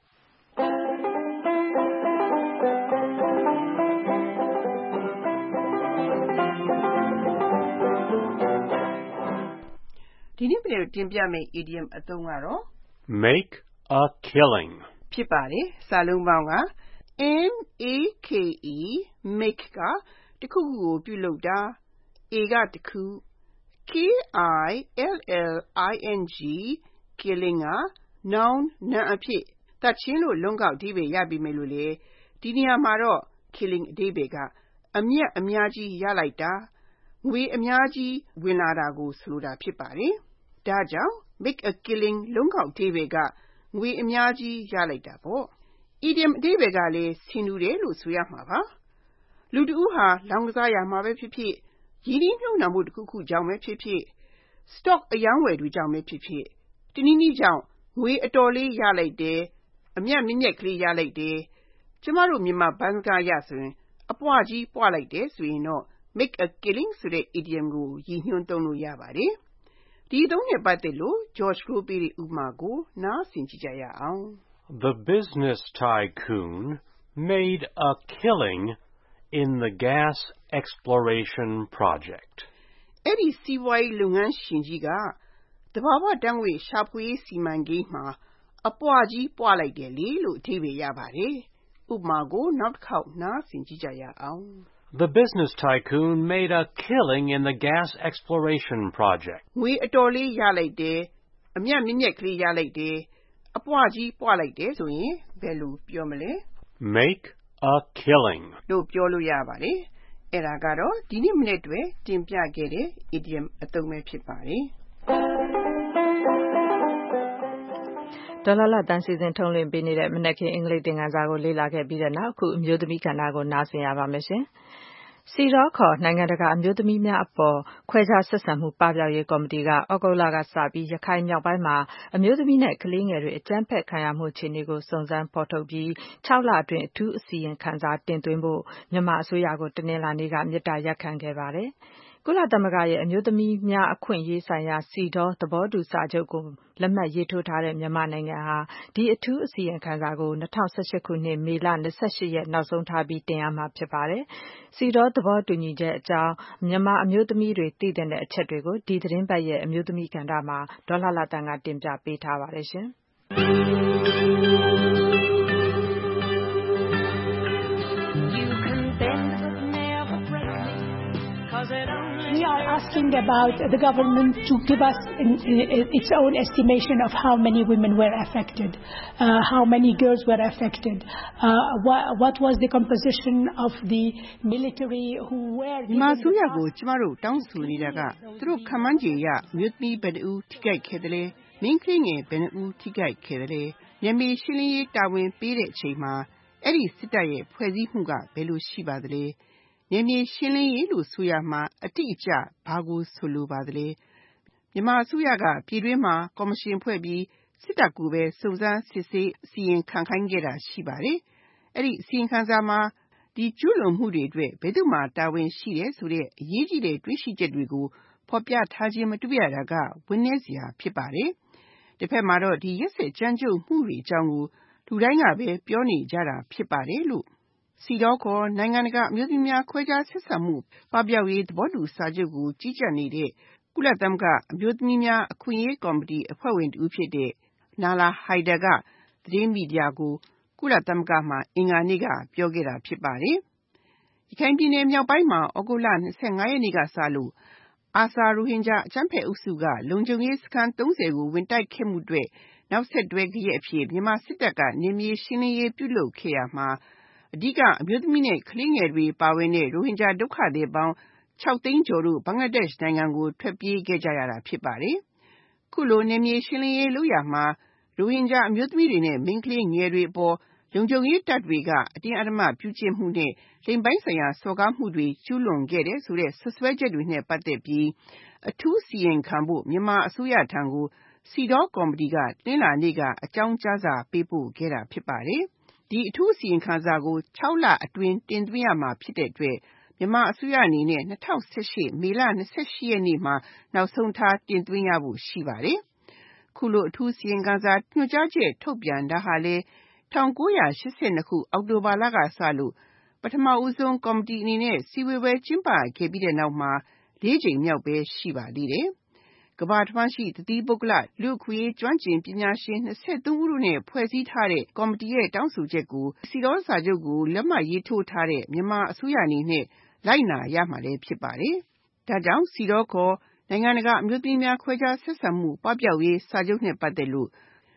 ဒီနေ့တင်ပြမယ့် idiom အသုံးကတော့ make a killing ဖြစ်ပါတယ်။စာလုံးပေါင်းကM-A-K-E make ကတစ်ခုခုကိုပြုလုပ်တာ A ကတစ်ခု K-I-L-L-I-N-G killing က noun နာမ်အဖြစ်သတ်ခြင်းလို့လုံးကောက်အဓိပ္ပာယ်ရပြီမယ်လို့လေဒီနေရာမှာတော့ killing အဓိပ္ပာယ်ကအမြတ်အများကြီးရလိုက်တာငွေအများကြီးဝင်လာတာကိုဆိုလိုတာဖြစ်ပါတယ်။ဒါကြောင့် make a killing လုံးကောက်အဓိပ္ပာယ်ကငွေအများကြီးရလိုက်တာပေါ့။ idiom အဓိပ္ပာယ်ကလည်းဆင်တူတယ်လို့ဆိုရမှာပါ။လူတဦးဟာလောင်းကစားရမှာပဲဖြစ်ဖြစ်ရင်းနှီးမြှုပ်နှံမှုတစ်ခုခုကြောင့်ပဲဖြစ်ဖြစ် stock အယောင်းဝယ်သူကြောင့်ပဲဖြစ်ဖြစ်တနည်းနည်းကြောင့်ငွေအတော်လေးရလိုက်တယ်အမြတ်မြင့်ကလေးရလိုက်တယ်ကျမတို့မြန်မာဘန်းစကားရဆိုရင်အပွားကြီးပွားလိုက်တယ်ဆိုရင်တော့ make a killing ဆိုတဲ့ idiom ကိုရည်ညွှန်းသုံးလို့ရပါတယ်။ဒီအသုံးနဲ့ပတ်သက်လို့ George Crow ပေးတဲ့ဥပမာကိုနားဆင်ကြည့်ကြရအောင်။ The business tycoon made a killing in the gas exploration project. အဲ့ဒီစီးပွားရေးလုပ်ငန်းရှင်ကြီးကတဘာဝဓာတ်ငွေ့ရှာဖွေရေးစီမံကိန်းမှာအပွားကြီးပွားလိုက်တယ်လေလို့အဓိပ္ပာယ်ရပါတယ်။ဥပမာကိုနောက်တစ်ခေါက်နားဆင်ကြည့်ကြရအောင်။ The business tycoon made a killing in the gas exploration project. ငွေအတော်လေးရလိုက်တယ်အမြတ်မြင့်ကလေးရလိုက်တယ်အပွားကြီးပွားလိုက်တယ်ဆိုရင်ဘယ်လိုပြောမလဲ Make a killing လို့ပြောလို့ရပါတယ်။အဲ့ဒါကတော့ဒီနေ့မနေ့တွင်တင်ပြခဲ့တဲ့ idiom အသုံးပဲဖြစ်ပါတယ်။ဒေါ်လာလာတန်းစီစဉ်ထုံးလွှင့်ပေးနေတဲ့မနက်ခင်းအင်္ဂလိပ်သင်ခန်းစာကိုလေ့လာခဲ့ပြီးတဲ့နောက်အခုအမျိုးသမီးကဏ္ဍကိုနားဆင်ရပါမယ်ရှင်။စီရောခေါ်နိုင်ငံတကာအမျိုးသမီးများအပေါ်ခွဲခြားဆက်ဆံမှုပပျောက်ရေးကော်မတီကဩဂုတ်လကစပြီးရခိုင်မြောက်ပိုင်းမှာအမျိုးသမီးနဲ့ကလေးငယ်တွေအကြမ်းဖက်ခံရမှုအခြေအနေကိုစုံစမ်းဖော်ထုတ်ပြီး6လအတွင်းအထူးအစီရင်ခံစာတင်သွင်းဖို့မြန်မာအစိုးရကိုတနင်္လာနေ့ကမေတ္တာရပ်ခံခဲ့ပါတယ်။ကုလသမဂ္ဂရဲ့အမျိုးသမီးများအခွင့်အရေးဆိုင်ရာစီဒေါသဘောတူစာချုပ်ကိုလက်မှတ်ရေးထိုးထားတဲ့မြန်မာနိုင်ငံဟာဒီအထူးအစီရင်ခံစာကို2018ခုနှစ်မေလ28ရက်နောက်ဆုံးထားပြီးတင်ရမှာဖြစ်ပါတယ်။စီဒေါသဘောတူညီချက်အကြောင်းမြန်မာအမျိုးသမီးတွေသိတဲ့အချက်တွေကိုဒီသတင်းပတ်ရဲ့အမျိုးသမီးကဏ္ဍမှာဒေါ်လာလာတန်ကတင်ပြပေးထားပါတယ်ရှင်။ We are asking about the government to give us its own estimation of how many women were affected, how many girls were affected, what was the composition of the military who were... မြန်မာအစိုးရကိုကျမတို့တောင်းဆိုနေတာကသူတို့ခန့်မှန်းခြေရမြို့သမီးဘယ်နှဦးထိခိုက်ခဲ့တယ်လဲမိန်းကလေးငယ်ဘယ်နှဦးထိခိုက်ခဲ့တယ်လဲနယ်မြေရှင်းလင်းရေးတာဝန်ပေးတဲ့အချိန်မှာအဲ့ဒီစစ်တပ်ရဲ့ဖွဲ့စည်းမှုကဘယ်လိုရှိပါသလဲနယ်မြေရှင်းလင်းရေးလို့ဆိုရမှာအတိအကျဘာကိုဆိုလိုပါသလဲမြန်မာအစိုးရကပြည်တွင်းမှာကော်မရှင်ဖွဲ့ပြီးစစ်တပ်ကိုပဲစုံစမ်းစစ်ဆေးအစီရင်ခံခိုင်းခဲ့တာရှိပါတယ်အဲ့ဒီအစီရင်ခံစာမှာဒီကျူးလွန်မှုတွေအတွက်ဘယ်သူမှတာဝန်ရှိတယ်ဆိုတဲ့အရေးကြီးတဲ့တွေ့ရှိချက်တွေကိုဖော်ပြထားခြင်းမတွေ့ရတာကဝမ်းနည်းစရာဖြစ်ပါတယ်တစ်ဖက်မှာတော့ဒီရက်စက်ကြမ်းကြုတ်မှုတွေအကြောင်းကိုလူတိုင်းကပဲပြောနေကြတာဖြစ်ပါတယ်လို့စီတော့ခေါ်နိုင်ငံတကာအမျိုးသမီးများခွဲခြားဆက်ဆံမှုပပျောက်ရေးသဘောတူစာချုပ်ကိုကြီးကြပ်နေတဲ့ကုလသမဂ္ဂအမျိုးသမီးများအခွင့်အရေးကော်မတီအဖွဲ့ဝင်တူဖြစ်တဲ့နာလာဟိုင်ဒါကသတင်းမီဒီယာကိုကုလသမဂ္ဂမှာအင်္ဂါနေ့ကပြောခဲ့တာဖြစ်ပါတယ်။ရခိုင်ပြည်နယ်မြောက်ပိုင်းမှာဩဂုတ်လ25ရက်နေ့ကစလို့အာဆာရိုဟင်ဂျာအကြမ်းဖက်အုပ်စုကလုံခြုံရေးစခန်း30ကိုဝင်တိုက်ခဲ့မှုတွေနောက်ဆက်တွဲကြရဲ့အဖြစ်မြန်မာစစ်တပ်ကနေမြေရှင်းလင်းရေးပြုလုပ်ခဲ့ရမှာအဓိကအမျိုးသမီးနဲ့ကလေးငယ်တွေပါဝင်တဲ့ရိုဟင်ဂျာဒုက္ခသည်ပေါင်း6သိန်းကျော်တို့ဘင်္ဂလားဒေ့ရှ်နိုင်ငံကိုထွက်ပြေးခဲ့ကြရတာဖြစ်ပါတယ်။ခုလိုနေမြေရှင်းလင်းရေးလုပ်ရမှာရိုဟင်ဂျာအမျိုးသမီးတွေနဲ့မိန်းကလေးငယ်တွေအပေါ်လုံခြုံရေးတပ်တွေကအတင်းအဓမ္မပြုကျင့်မှုနဲ့လိင်ပိုင်းဆိုင်ရာစော်ကားမှုတွေကျူးလွန်ခဲ့တဲ့ဆိုတဲ့ဆွဆွဲချက်တွေနဲ့ပတ်သက်ပြီးအထူးစီရင်ခံဖို့မြန်မာအစိုးရထံကိုစီဒေါကော်မတီကတင်းလာနေ့ကအကြောင်းကြားစာပေးပို့ခဲ့တာဖြစ်ပါတယ်။ဒီအထူးစီရင်ခံစာကို6လအတွင်းတင်သွင်းရမှာဖြစ်တဲ့အတွက်မြန်မာအစိုးရအနေနဲ့2018မေလ28ရက်နေ့မှာနောက်ဆုံးထားတင်သွင်းရဖို့ရှိပါတယ်။ခုလိုအထူးစီရင်ခံစာညွှန်ကြားချက်ထုတ်ပြန်တာဟာလေ1982ခုအောက်တိုဘာလကစလို့ပထမဦးဆုံးကော်မတီအနေနဲ့စီဝေပွဲကျင်းပခဲ့ပြီးတဲ့နောက်မှာ4ကြိမ်မြောက်ပဲရှိပါသေးတယ်။ကမ္ဘာတစ်ဝှမ်းရှိတသီးပုဂ္ဂလလူ့အခွင့်အရေးကျွမ်းကျင်ပညာရှင်23ဦးတို့နဲ့ဖွဲ့စည်းထားတဲ့ကော်မတီရဲ့တောင်းဆိုချက်ကိုစီဒေါစာချုပ်ကိုလက်မှတ်ရေးထိုးထားတဲ့မြန်မာအစိုးရအနေနဲ့လိုက်နာရမှာလည်းဖြစ်ပါတယ်။ဒါကြောင့်စီဒေါခေါ်နိုင်ငံတကာအမျိုးသမီးများခွဲခြားဆက်ဆံမှုပပျောက်ရေးစာချုပ်နဲ့ပတ်သက်လို့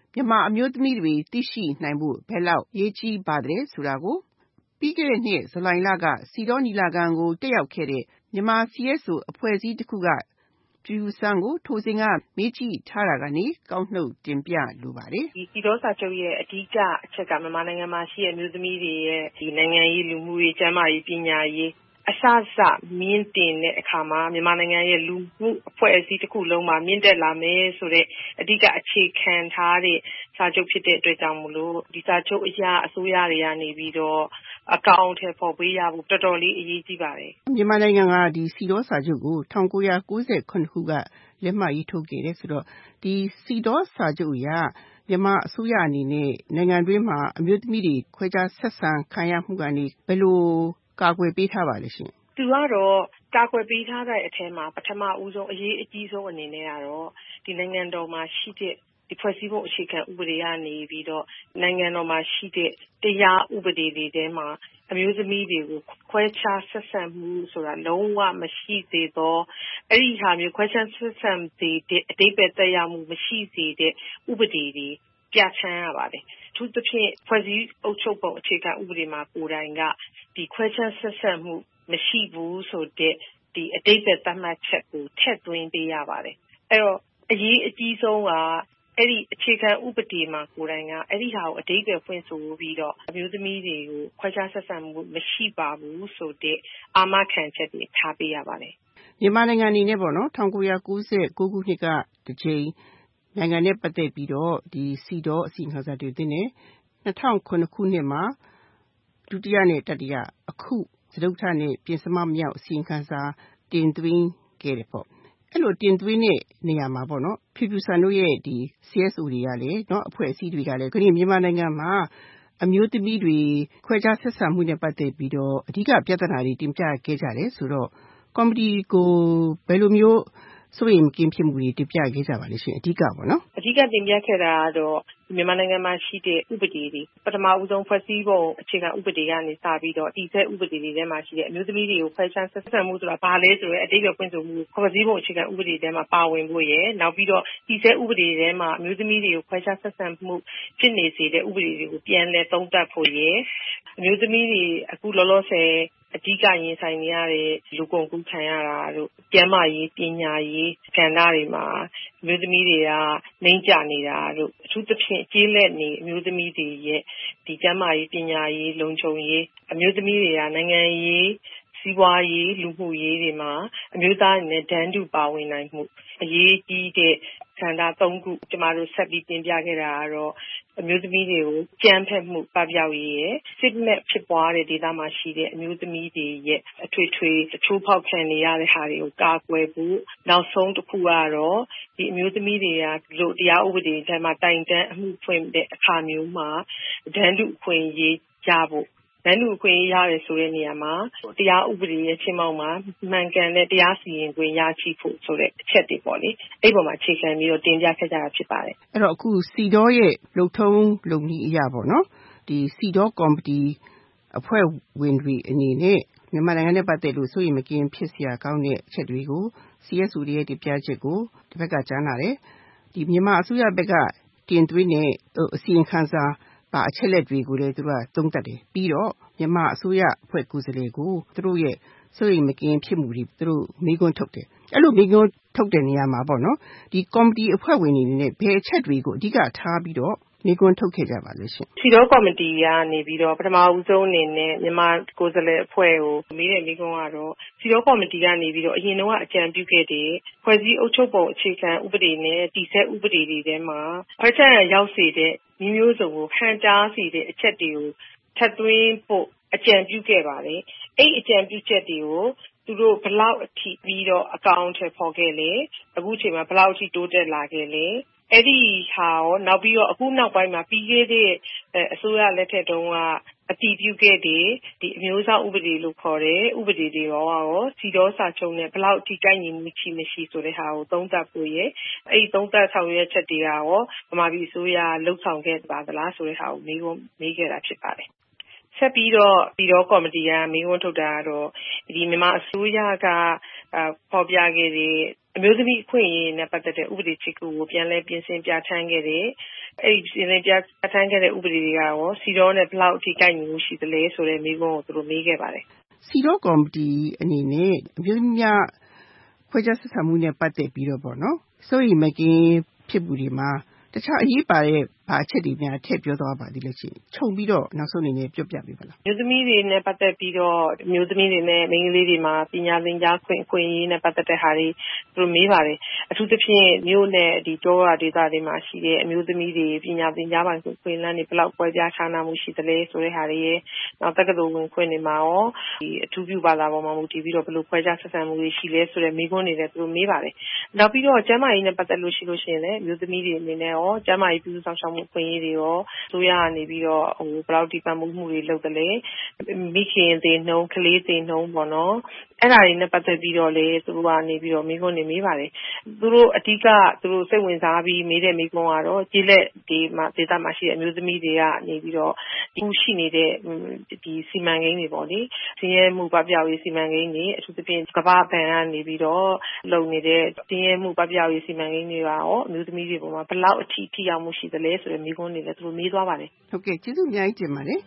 မြန်မာအမျိုးသမီးတွေသိရှိနိုင်ဖို့ဘယ်လောက်အရေးကြီးပါသလဲဆိုတာကိုပြီးခဲ့တဲ့နှစ်ဇူလိုင်လကစီဒေါညီလာခံကိုတက်ရောက်ခဲ့တဲ့မြန်မာ CSO အဖွဲ့အစည်းတစ်ခုကပြူစံကိုထိုစဉ်ကမေးကြည့်ထားတာကနေကောက်နှုတ်တင်ပြလိုပါတယ်။ဒီစီဒေါစာချုပ်ရဲ့အဓိကအချက်ကမြန်မာနိုင်ငံမှာရှိတဲ့မျိုးသမီးတွေရဲ့ဒီနိုင်ငံရေးလူမှုရေးကျန်းမာရေးပညာရေးအစမြင့်တင်တဲ့အခါမှာမြန်မာနိုင်ငံရဲ့လူမှုအဖွဲ့အစည်းတစ်ခုလုံးမှာမြင့်တက်လာမယ်ဆိုတဲ့အဓိကအခြေခံထားတဲ့စာချုပ်ဖြစ်တဲ့အတွက်ကြောင့်မလို့ဒီစာချုပ်အရာအစိုးရတွေကနေပြီးတော့အကောင့်ထဲပေါ်ပေးရဖို့တော်တော်လေးအရေးကြီးပါတယ်မြန်မာနိုင်ငံကဒီစီဒေါစာချုပ်ကို1998ခုကလက်မှတ်ရေးထိုးခဲ့တယ်ဆိုတော့ဒီစီဒေါစာချုပ်အရမြန်မာအစိုးရအနေနဲ့နိုင်ငံတွင်းမှာအမျိုးသမီးတွေခွဲခြားဆက်ဆံခံရမှုကနေဘယ်လိုကာကွယ်ပေးထားပါလဲရှင်သူကတော့ကာကွယ်ပေးထားတဲ့အထက်မှာပထမဦးဆုံးအရေးအကြီးဆုံးအနေနဲ့ကတော့ဒီနိုင်ငံတော်မှာရှိတဲ့ဒီဖွဲ့စည်းပုံအခြေခံဥပဒေကနေပြီးတော့နိုင်ငံတော်မှာရှိတဲ့တရားဥပဒေတွေထဲမှာအမျိုးသမီးတွေကိုခွဲခြားဆက်ဆံမှုဆိုတာလုံးဝမရှိစေတော့အဲ့ဒီဟာမျိုးခွဲခြားဆက်ဆံတဲ့အဓိပ္ပာယ်သက်ရောက်မှုမရှိစေတဲ့ဥပဒေတွေပြဋ္ဌာန်းရပါတယ်။သူတစ်ဖြင့်ဖွဲ့စည်းအုပ်ချုပ်ပုံအခြေခံဥပဒေမှာကိုယ်တိုင်ကဒီခွဲခြားဆက်ဆံမှုမရှိဘူးဆိုတဲ့ဒီအဓိပ္ပာယ်သတ်မှတ်ချက်ကိုထည့်သွင်းပေးရပါတယ်။အဲ့တော့အရေးအကြီးဆုံးကအဲ့ဒီအခြေခံဥပဒေမှာကိုယ်တိုင်ကအဲ့ဒီဟာကိုအဓိပ္ပာယ်ဖွင့်ဆိုပြီးတော့အမျိုးသမီးတွေကိုခွဲခြားဆက်ဆံမှုမရှိပါဘူးဆိုတဲ့အာမခံချက်တွေထားပေးရပါတယ်မြန်မာနိုင်ငံအနေနဲ့ပေါ့နော်1999ခုနှစ်ကတစ်ချိန်နိုင်ငံနဲ့ပတ်သက်ပြီးတော့ဒီစီဒေါအစီအခံစာတွေတင်တယ်2009ခုနှစ်မှာဒုတိယနဲ့တတိယအခုစတုတ္ထနဲ့ပြင်စမမြောက်အစီအခံစာတင်သွင်းခဲ့တယ်ပေါ့အဲ့လိုတင်သွင်းတဲ့နေရာမှာပေါ့နော်ဖြူဖြူဆန်တို့ရဲ့ဒီ CSO တွေကလည်းเนาะအဖွဲ့အစည်းတွေကလည်းခရီးမြန်မာနိုင်ငံမှာအမျိုးသမီးတွေခွဲခြားဆက်ဆံမှုနဲ့ပတ်သက်ပြီးတော့အဓိကပြဿနာတွေတင်ပြခဲ့ကြတယ်ဆိုတော့ကော်မတီကိုဘယ်လိုမျိုးစိုးရိမ်ကင်းဖြစ်မှုတွေတင်ပြခဲ့ကြပါလိမ့်ရှင်အဓိကပေါ့နော်အဓိကတင်ပြခဲ့တာကတော့မြန်မာနိုင်ငံမှာရှိတဲ့ဥပဒေတွေပထမဦးဆုံးဖွဲ့စည်းပုံအခြေခံဥပဒေကနေစပြီးတော့တည်ဆဲဥပဒေတွေထဲမှာရှိတဲ့အမျိုးသမီးတွေကိုခွဲခြားဆက်ဆံမှုဆိုတာဘာလဲဆိုရဲအဓိပ္ပာယ်ဖွင့်ဆိုမှုဖွဲ့စည်းပုံအခြေခံဥပဒေထဲမှာပါဝင်ဖို့ရယ်နောက်ပြီးတော့တည်ဆဲဥပဒေထဲမှာအမျိုးသမီးတွေကိုခွဲခြားဆက်ဆံမှုဖြစ်နေစေတဲ့ဥပဒေတွေကိုပြန်လည်သုံးသပ်ဖို့ရယ်အမျိုးသမီးတွေအခုလောလောဆယ်အဓိကရင်ဆိုင်နေရတဲ့လူကုန်ကူးခံရတာတို့ကျန်းမာရေးပညာရေးကဏ္ဍတွေမှာအမျိုးသမီးတွေကနှိမ့်ကျနေတာတို့အထူးသဖြင့်ကျေးလက်နေအမျိုးသမီးတွေရဲ့ဒီကျန်းမာရေးပညာရေးလုံခြုံရေးအမျိုးသမီးတွေကနိုင်ငံရေးစီးပွားရေးလူမှုရေးတွေမှာအမျိုးသားတွေနဲ့တန်းတူပါဝင်နိုင်မှုအရေးကြီးတဲ့ကဏ္ဍ၃ခုကျမတို့ဆက်ပြီးတင်ပြခဲ့တာကတော့အမျိုးသမီးတွေကိုကြမ်းဖက်မှုပပျောက်ရေးရဲ့စစ်မဲ့ဖြစ်ပွားတဲ့ဒေသမှာရှိတဲ့အမျိုးသမီးတွေရဲ့အထွေထွေအချိုးဖောက်ခံနေရတဲ့ဟာတွေကိုကာကွယ်ဖို့နောက်ဆုံးတစ်ခုကတော့ဒီအမျိုးသမီးတွေကလို့တရားဥပဒေထဲမှာတိုင်တန်းအမှုဖွင့်တဲ့အခါမျိုးမှာဒဏ်တူအခွင့်အရေးရဖို့ဒဏ်တူအခွင့်အရေးရတယ်ဆိုတဲ့နေရာမှာတရားဥပဒေရဲ့ချင်းမောက်မှာမှန်ကန်တဲ့တရားစီရင်ခွင့်ရရှိဖို့ဆိုတဲ့အချက်တွေပေါ့လေအဲ့ပေါ်မှာအခြေခံပြီးတော့တင်ပြခဲ့ကြတာဖြစ်ပါတယ်အဲ့တော့အခုစီဒေါရဲ့လုံထုံးလုံနည်းအရာပေါ့နော်ဒီစီဒေါကော်မတီအဖွဲ့ဝင်တွေအနေနဲ့မြန်မာနိုင်ငံနဲ့ပတ်သက်လို့စိုးရိမ်မကင်းဖြစ်စရာကောင်းတဲ့အချက်တွေကို CSO ရဲ့တင်ပြချက်ကိုတစ်ဖက်ကကြားနာတယ်ဒီမြန်မာအစိုးရဘက်ကတင်သွင်းတဲ့အစီအခံစာပါအချက်လက်တွေကိုလည်းသူတို့ကသုံးသပ်တယ်ပြီးတော့မြန်မာအစိုးရအဖွဲ့ကိုယ်စားလှယ်ကိုသူတို့ရဲ့စိုးရိမ်မကင်းဖြစ်မှုတွေသူတို့မေးခွန်းထုတ်တယ်အဲ့လိုမေးခွန်းထုတ်တဲ့နေရာမှာပေါ့နော်ဒီကော်မတီအဖွဲ့ဝင်တွေနဲ့ဘယ်အချက်တွေကိုအဓိကထားပြီးတော့မေးခွန်းထုတ်ခဲ့ကြပါလို့ရှင်စီဒေါကော်မတီကနေပြီးတော့ပထမဦးဆုံးအနေနဲ့မြန်မာကိုယ်စားလှယ်အဖွဲ့ကိုမေးတဲ့မေးခွန်းကတော့စီဒေါကော်မတီကနေပြီးတော့အရင်တော့အကြံပြုခဲ့တဲ့ဖွဲ့စည်းအုပ်ချုပ်ပုံအခြေခံဥပဒေနဲ့တည်ဆဲဥပဒေတွေထဲမှာခွဲခြားရရောက်စေတဲ့မျိုးစုံကိုဟန်တားစေတဲ့အချက်တွေကိုထပ်သွင်းဖို့အကြံပြုခဲ့ပါတယ်အဲ့အကြံပြုချက်တွေကိုသူတို့ဘလောက်အထိပြီးတော့အကောင့်ထဲပေါ်ခဲ့လေအခုချိန်မှာဘလောက်အထိတိုးတက်လာခဲ့လေအဲ့ဒီဟာရောနောက်ပြီးတော့အခုနောက်ပိုင်းမှာပြီးခဲ့တဲ့အစိုးရလက်ထက်တုန်းကအတည်ပြုခဲ့တဲ့ဒီအမျိုးအစားဥပဒေလို့ခေါ်တဲ့ဥပဒေတွေရောစီဒေါစာချုပ်နဲ့ဘလောက်အထိကိုက်ညီမှုရှိမရှိဆိုတဲ့ဟာကိုသုံးသပ်ဖို့ရယ်အဲ့ဒီသုံးသပ်ဆောင်ရွက်ချက်တွေကရောဗမာပြည်အစိုးရလှုပ်ဆောင်ခဲ့ပါသလားဆိုတဲ့ဟာကိုမေးခဲ့တာဖြစ်ပါတယ်ဆက်ပြီးတော့စီဒေါကော်မတီကမေးခွန်းထုတ်တာကတော့ဒီမြန်မာအစိုးရကပေါ်ပြခဲ့တဲ့အမျိုးသမီးအခွင့်အရေးနဲ့ပတ်သက်တဲ့ဥပဒေချစ်ကိုပြန်လဲပြင်ဆင်ပြဋ္ဌာန်းခဲ့တယ်။အဲ့ဒီပြင်ဆင်ပြဋ္ဌာန်းခဲ့တဲ့ဥပဒေတွေကရောစီတော့နဲ့ဘယ်လောက်အထိကိုက်ညီမှုရှိသလဲဆိုတဲ့မေးခွန်းကိုသူတို့မေးခဲ့ပါတယ်။စီတော့ကော်မတီအနေနဲ့အမျိုးသမီးများခွဲခြားဆက်ဆံမှုနဲ့ပတ်သက်ပြီးတော့ပေါ့နော်စိုးရိမ်မကင်းဖြစ်မှုတွေမှာတခြားအရေးပါတဲ့ဘာအချက်တွေများထည့်ပြောသွားပါသေးလို့ရှိရင်ခြုံပြီးတော့နောက်ဆုံးအနေနဲ့ပြောပြပေးပါလား။မျိုးသမီးတွေနဲ့ပတ်သက်ပြီးတော့မျိုးသမီးတွေနဲ့မိန်းကလေးတွေမှာပညာသင်ကြားခွင့်အခွင့်အရေးနဲ့ပတ်သက်တဲ့ဟာတွေသူတို့မေးပါတယ်။အထူးသဖြင့်မြို့နဲ့ဒီတောရွာဒေသတွေမှာရှိတဲ့အမျိုးသမီးတွေပညာသင်ကြားပိုင်ခွင့်အခွင့်အလမ်းတွေဘယ်လောက်ကွဲပြားခြားနားမှုရှိသလဲဆိုတဲ့ဟာတွေရဲ့နောက်တက္ကသိုလ်ဝင်ခွင့်တွေမှာရောဒီအထူးပြုဘာသာပေါ်မှာမူတည်ပြီးတော့ဘယ်လိုခွဲခြားဆက်ဆံမှုတွေရှိလဲဆိုတဲ့မေးခွန်းတွေလည်းသူတို့မေးပါတယ်။နောက်ပြီးတော့ကျန်းမာရေးနဲ့ပတ်သက်လို့ရှိရင်လည်းမျိုးသမီးတွေအနေနဲ့ရောကျန်းမာရေးပြုစုဆောင်ရှောက်မှုအခွင့်အရေးတွေရောဆိုရကနေပြီးတော့ဘယ်လောက်ဒီပံ့ပိုးမှုတွေလုပ်တယ်လဲမိခင်သေနှုံးကလေးသေနှုံးပေါ့နော်အဲ့ဒါတွေနဲ့ပတ်သက်ပြီးတော့လေသူတို့ကနေပြီးတော့မိခွန်းနေမေးပါတယ်သူတို့အဓိကသူတို့စိတ်ဝင်စားပြီးမေးတဲ့မိခွန်းကတော့ကျေးလက်ဒီမှာဒေသမှာရှိတဲ့အမျိုးသမီးတွေကနေပြီးတော့ဒီရှိနေတဲ့ဒီစီမံကိန်းတွေပေါ့လေဆင်းရဲမှုပပျောက်ရေးစီမံကိန်းတွေအထူးသဖြင့်ကမ္ဘာ့ဘဏ်ကနေပြီးတော့လုပ်နေတဲ့ဆင်းရဲမှုပပျောက်ရေးစီမံကိန်းတွေရောအမျိုးသမီးတွေပေါ်မှာဘယ်လောက်အထိရောက်မှုရှိသလဲဆိုတဲ့မိခွန်းတွေလည်းသူတို့မေးသွားပါတယ်ဟုတ်ကဲ့ကျေးဇူးအများကြီးတင်ပါတယ်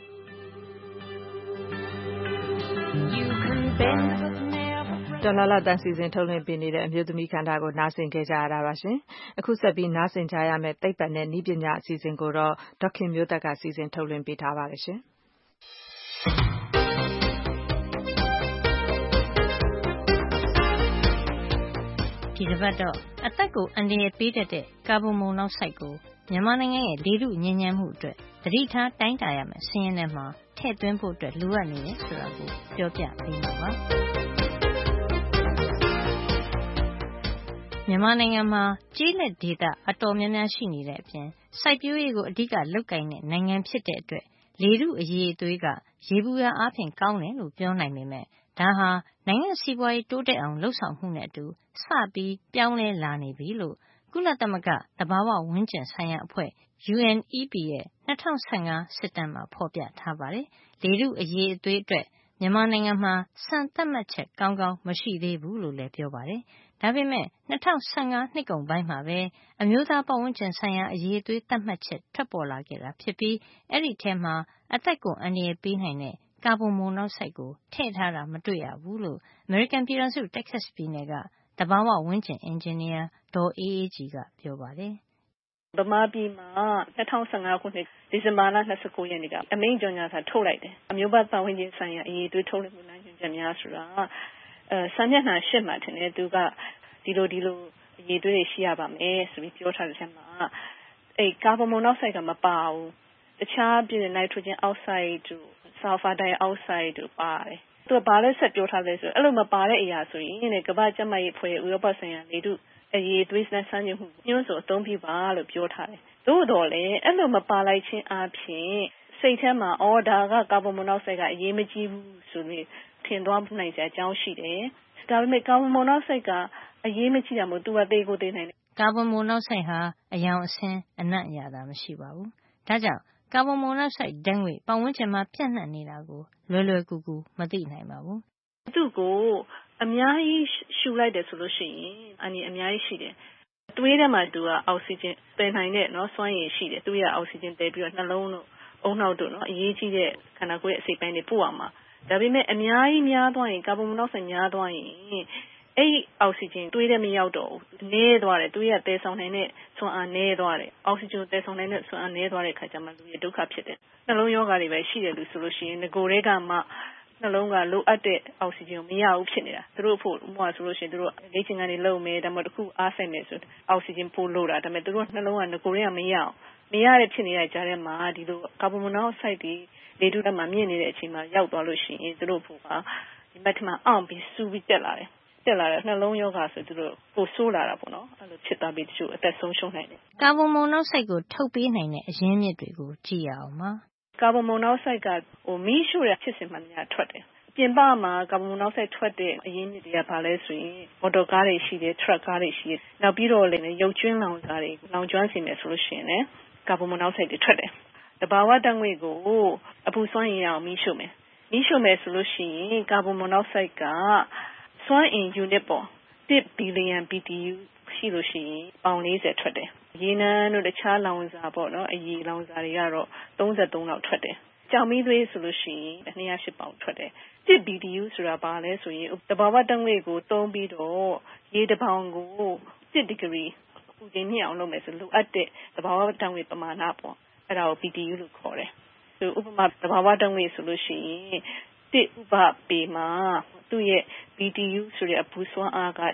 တော်လာတန်စီစဉ်ထုတ်လွှင့်ပေးနေတဲ့အမျိုးသမီးခန္ဓာကိုနားဆင်ခဲ့ကြရတာပါရှင်။အခုဆက်ပြီးနားဆင်ကြရမယ့်သိပ္ပံနဲ့နည်းပညာအစီအစဉ်ကိုတော့ဒေါခင်မျိုးသက်ကစီစဉ်ထုတ်လွှင့်ပေးထားပါတယ်ရှင်။ဒီတစ်ပတ်တော့အသက်ကိုအန္တရာယ်ပေးတတ်တဲ့ကာဗွန်မိုနောက်ဆိုက်ကိုမြန်မာနိုင်ငံရဲ့လေထုညစ်ညမ်းမှုအတွက်သတိထားတိုင်းတာရမယ့်စာရင်းထဲမှာထည့်သွင်းဖို့အတွက်လိုအပ်နေတယ်ဆိုတာကိုပြောပြပေးမှာပါမြန်မာနိုင်ငံမှာကျေးလက်ဒေသအတော်များများရှိနေတဲ့အပြင်စိုက်ပျိုးရေးကိုအဓိကလုပ်ကိုင်တဲ့နိုင်ငံဖြစ်တဲ့အတွက်လေထုအရည်အသွေးကရေဘူးရအားဖြင့်ကောင်းတယ်လို့ပြောနိုင်ပေမဲ့ဒါဟာနိုင်ငံစီးပွားရေးတိုးတက်အောင်လှုပ်ဆောင်မှုနဲ့အတူစပြီးပြောင်းလဲလာနေပြီလို့ကုလသမဂ္ဂသဘာဝဝန်းကျင်ဆိုင်ရာအဖွဲ့ UNEP ရဲ့2015စစ်တမ်းမှာဖော်ပြထားပါတယ်။လေထုအရည်အသွေးအတွက်မြန်မာနိုင်ငံမှာစံသတ်မှတ်ချက်ကောင်းကောင်းမရှိသေးဘူးလို့လည်းပြောပါတယ်။ဒါပေမဲ့2015နှစ်ကုန်ပိုင်းမှာပဲအမျိုးသားပတ်ဝန်းကျင်ဆိုင်ရာအရည်အသွေးသတ်မှတ်ချက်ထွက်ပေါ်လာခဲ့တာဖြစ်ပြီးအဲ့ဒီထဲမှာအသက်ကိုအန္တရာယ်ပေးနိုင်တဲ့ကာဗွန်မိုနောက်ဆိုက်ကိုထည့်ထားတာမတွေ့ရဘူးလို့အမေရိကန်ပြည်ထောင်စုတက္ကဆက်ပြည်နယ်ကသဘာဝဝန်းကျင်အင်ဂျင်နီယာဒေါ်အေးအေးကြည်ကပြောပါတယ်ဗမာပြည်မှာ2015ခုနှစ်ဒီဇင်ဘာလ29ရက်နေ့ကအမိန့်ကြေညာစာထုတ်လိုက်တယ်အမျိုးသားပတ်ဝန်းကျင်ဆိုင်ရာအရေးသွေးထုတ်လွှင့်မှုနိုင်ညွှန်ချက်များဆိုတာစာမျက်နှာ8မှာထင်တယ်သူကဒီလိုအရေးသွေးတွေရှိရပါမယ်ဆိုပြီးပြောထားတဲ့ချက်မှာအဲကာဗွန်မိုနောက်ဆိုက်ကမပါဘူးတခြားပြည်နိုက်ထရိုဂျင်အောက်ဆိုက်တို့ဆာလ်ဖာဒိုင်အောက်ဆိုက်တို့ပါတယ်သူကဘာလဲဆက်ပြောထားလဲဆိုအဲ့လိုမပါတဲ့အရာဆိုရင်ကမ္ဘာ့ကျန်းမာရေးအဖွဲ့ရဲ့ဥရောပဆိုင်ရာလေထုအရေးသွေးစမ်းညွှန်မှုညွှန်းဆိုအသုံးပြုပါလို့ပြောထားတယ်။သို့တော်လည်းအဲ့လိုမပါလိုက်ခြင်းအပြင်စိတ်ထဲမှာဒါကကာဗွန်မိုနောက်ဆိုက်ကအရေးမကြီးဘူးဆိုပြီးထင်သွားနိုင်စရာအကြောင်းရှိတယ်။ဒါပေမဲ့ကာဗွန်မိုနောက်ဆိုက်ကအရေးမကြီးတာမို့သူကသေကိုသေနိုင်တယ်။ကာဗွန်မိုနောက်ဆိုက်ဟာအယောင်အဆင်းအနံ့ရတာမရှိပါဘူး။ဒါကြောင့်ကာဗွန်မိုနောက်ဆိုက်ဓာတ်ငွေ့ပတ်ဝန်းကျင်မှာပြန့်နှံ့နေတာကိုလွယ်ကူကူမသိနိုင်ပါဘူး။သူ့ကိုအများကြီးရှူလိုက်တယ်ဆိုလို့ရှိရင်အများကြီးရှိတယ်။သွေးထဲမှာသူကအောက်ဆီဂျင်သယ်နိုင်တဲ့စွမ်းရည်ရှိတယ်။သူ့ရဲ့အောက်ဆီဂျင်သယ်ပြီးတော့နှလုံးတို့အုံနောက်တို့အရေးကြီးတဲ့ခန္ဓာကိုယ်ရဲ့အစိတ်ပိုင်းတွေပို့အောင်မှာ။ဒါပေမဲ့အများကြီးများသွားရင်ကာဗွန်မိုနောက်ဆိုက်များသွားရင်အဲ့ဒီအောက်ဆီဂျင်သွေးထဲမရောက်တော့ဘူး။နည်းသွားတယ်။သွေးကသယ်ဆောင်နိုင်တဲ့စွမ်းအားနည်းသွားတယ်။အောက်ဆီဂျင်သယ်ဆောင်နိုင်တဲ့စွမ်းအားနည်းသွားတဲ့အခါကျမှလူရဲ့ဒုက္ခဖြစ်တယ်။နှလုံးရောဂါတွေပဲရှိတယ်လို့ဆိုလို့ရှိရင်ငကိုယ်တွေကမှနှလုံးကလိုအပ်တဲ့အောက်ဆီဂျင်ကိုမရဘူးဖြစ်နေတာသူတို့ဖို့ဥပမာဆိုလို့ရှိရင်သူတို့လေ့ကျင့်ခန်းတွေလုပ်မယ်ဒါမှမဟုတ်တစ်ခုအားဆိုင်မယ်ဆိုအောက်ဆီဂျင်ပို့လို့တာဒါပေမဲ့သူတို့နှလုံးကငကိုယ်တွေကမရအောင်မရတဲ့ဖြစ်နေတဲ့ကြားထဲမှာဒီလိုကာဗွန်မိုနောက်ဆိုက်တွေလေထုထဲမှာမြင့်နေတဲ့အချိန်မှာရောက်သွားလို့ရှိရင်သူတို့ဖို့ကဒီဘက်မှာအောင်ပြီးစူပြီးတက်လာတယ်နှလုံးရောဂါဆိုသူတို့ပိုဆိုးလာတာပေါ့နော်အဲ့လိုဖြစ်သွားပြီးတချို့အသက်ဆုံးရှုံးနိုင်တယ်ကာဗွန်မိုနောက်ဆိုက်ကိုထုတ်ပေးနိုင်တဲ့အရင်းမြစ်တွေကိုကြည့်ရအောင်ပါကာဗွန်မိုနောက်ဆိုက်ကမီးရှို့တဲ့ဖြစ်စဉ်မှန်များထွက်တယ်ပြင်ပမှာကာဗွန်မိုနောက်ဆိုက်ထွက်တဲ့အရင်းမြစ်တွေကဘာလဲဆိုရင်မော်တော်ကားတွေရှိတယ်ထရပ်ကားတွေရှိတယ်နောက်ပြီးတော့လည်းရုပ်ကျွန်းလောင်စာတွေလောင်ကျွမ်းစေမယ်ဆိုလို့ရှိရင်လည်းကာဗွန်မိုနောက်ဆိုက်တွေထွက်တယ်တဘာဝဓာတ်ငွေ့ကိုအပူစွမ်းအင်ရအောင်မီးရှို့မယ်ဆိုလို့ရှိရင်ကာဗွန်မိုနောက်ဆိုက်ကစွမ်းအင် unit ပေါ် 1 billion BTU ရှိလို့ရှိရင်ပေါင်40ထွက်တယ်ရေနံတို့တခြားလောင်စာပေါ့နော်အရေလောင်စာတွေကတော့33လောက်ထွက်တယ်ကြောင်မီးသွေးဆိုလို့ရှိရင်208ပေါင်ထွက်တယ်1 BTU ဆိုတာဘာလဲဆိုရင်တဘာဝဓာတ်ငွေ့ကိုသုံးပြီးတော့ရေတစ်ပေါင်ကို1 degree ပူချိန်မြင့်အောင်လုပ်မယ်ဆိုလိုအပ်တဲ့တဘာဝဓာတ်ငွေ့ပမာဏပေါ့အဲ့ဒါကို BTU လို့ခေါ်တယ်ဆိုဥပမာတဘာဝဓာတ်ငွေ့ဆိုလို့ရှိရင်1ဥပပေမှာသူ့ရဲ့ BTU ဆိုတဲ့အပူစွမ်းအားက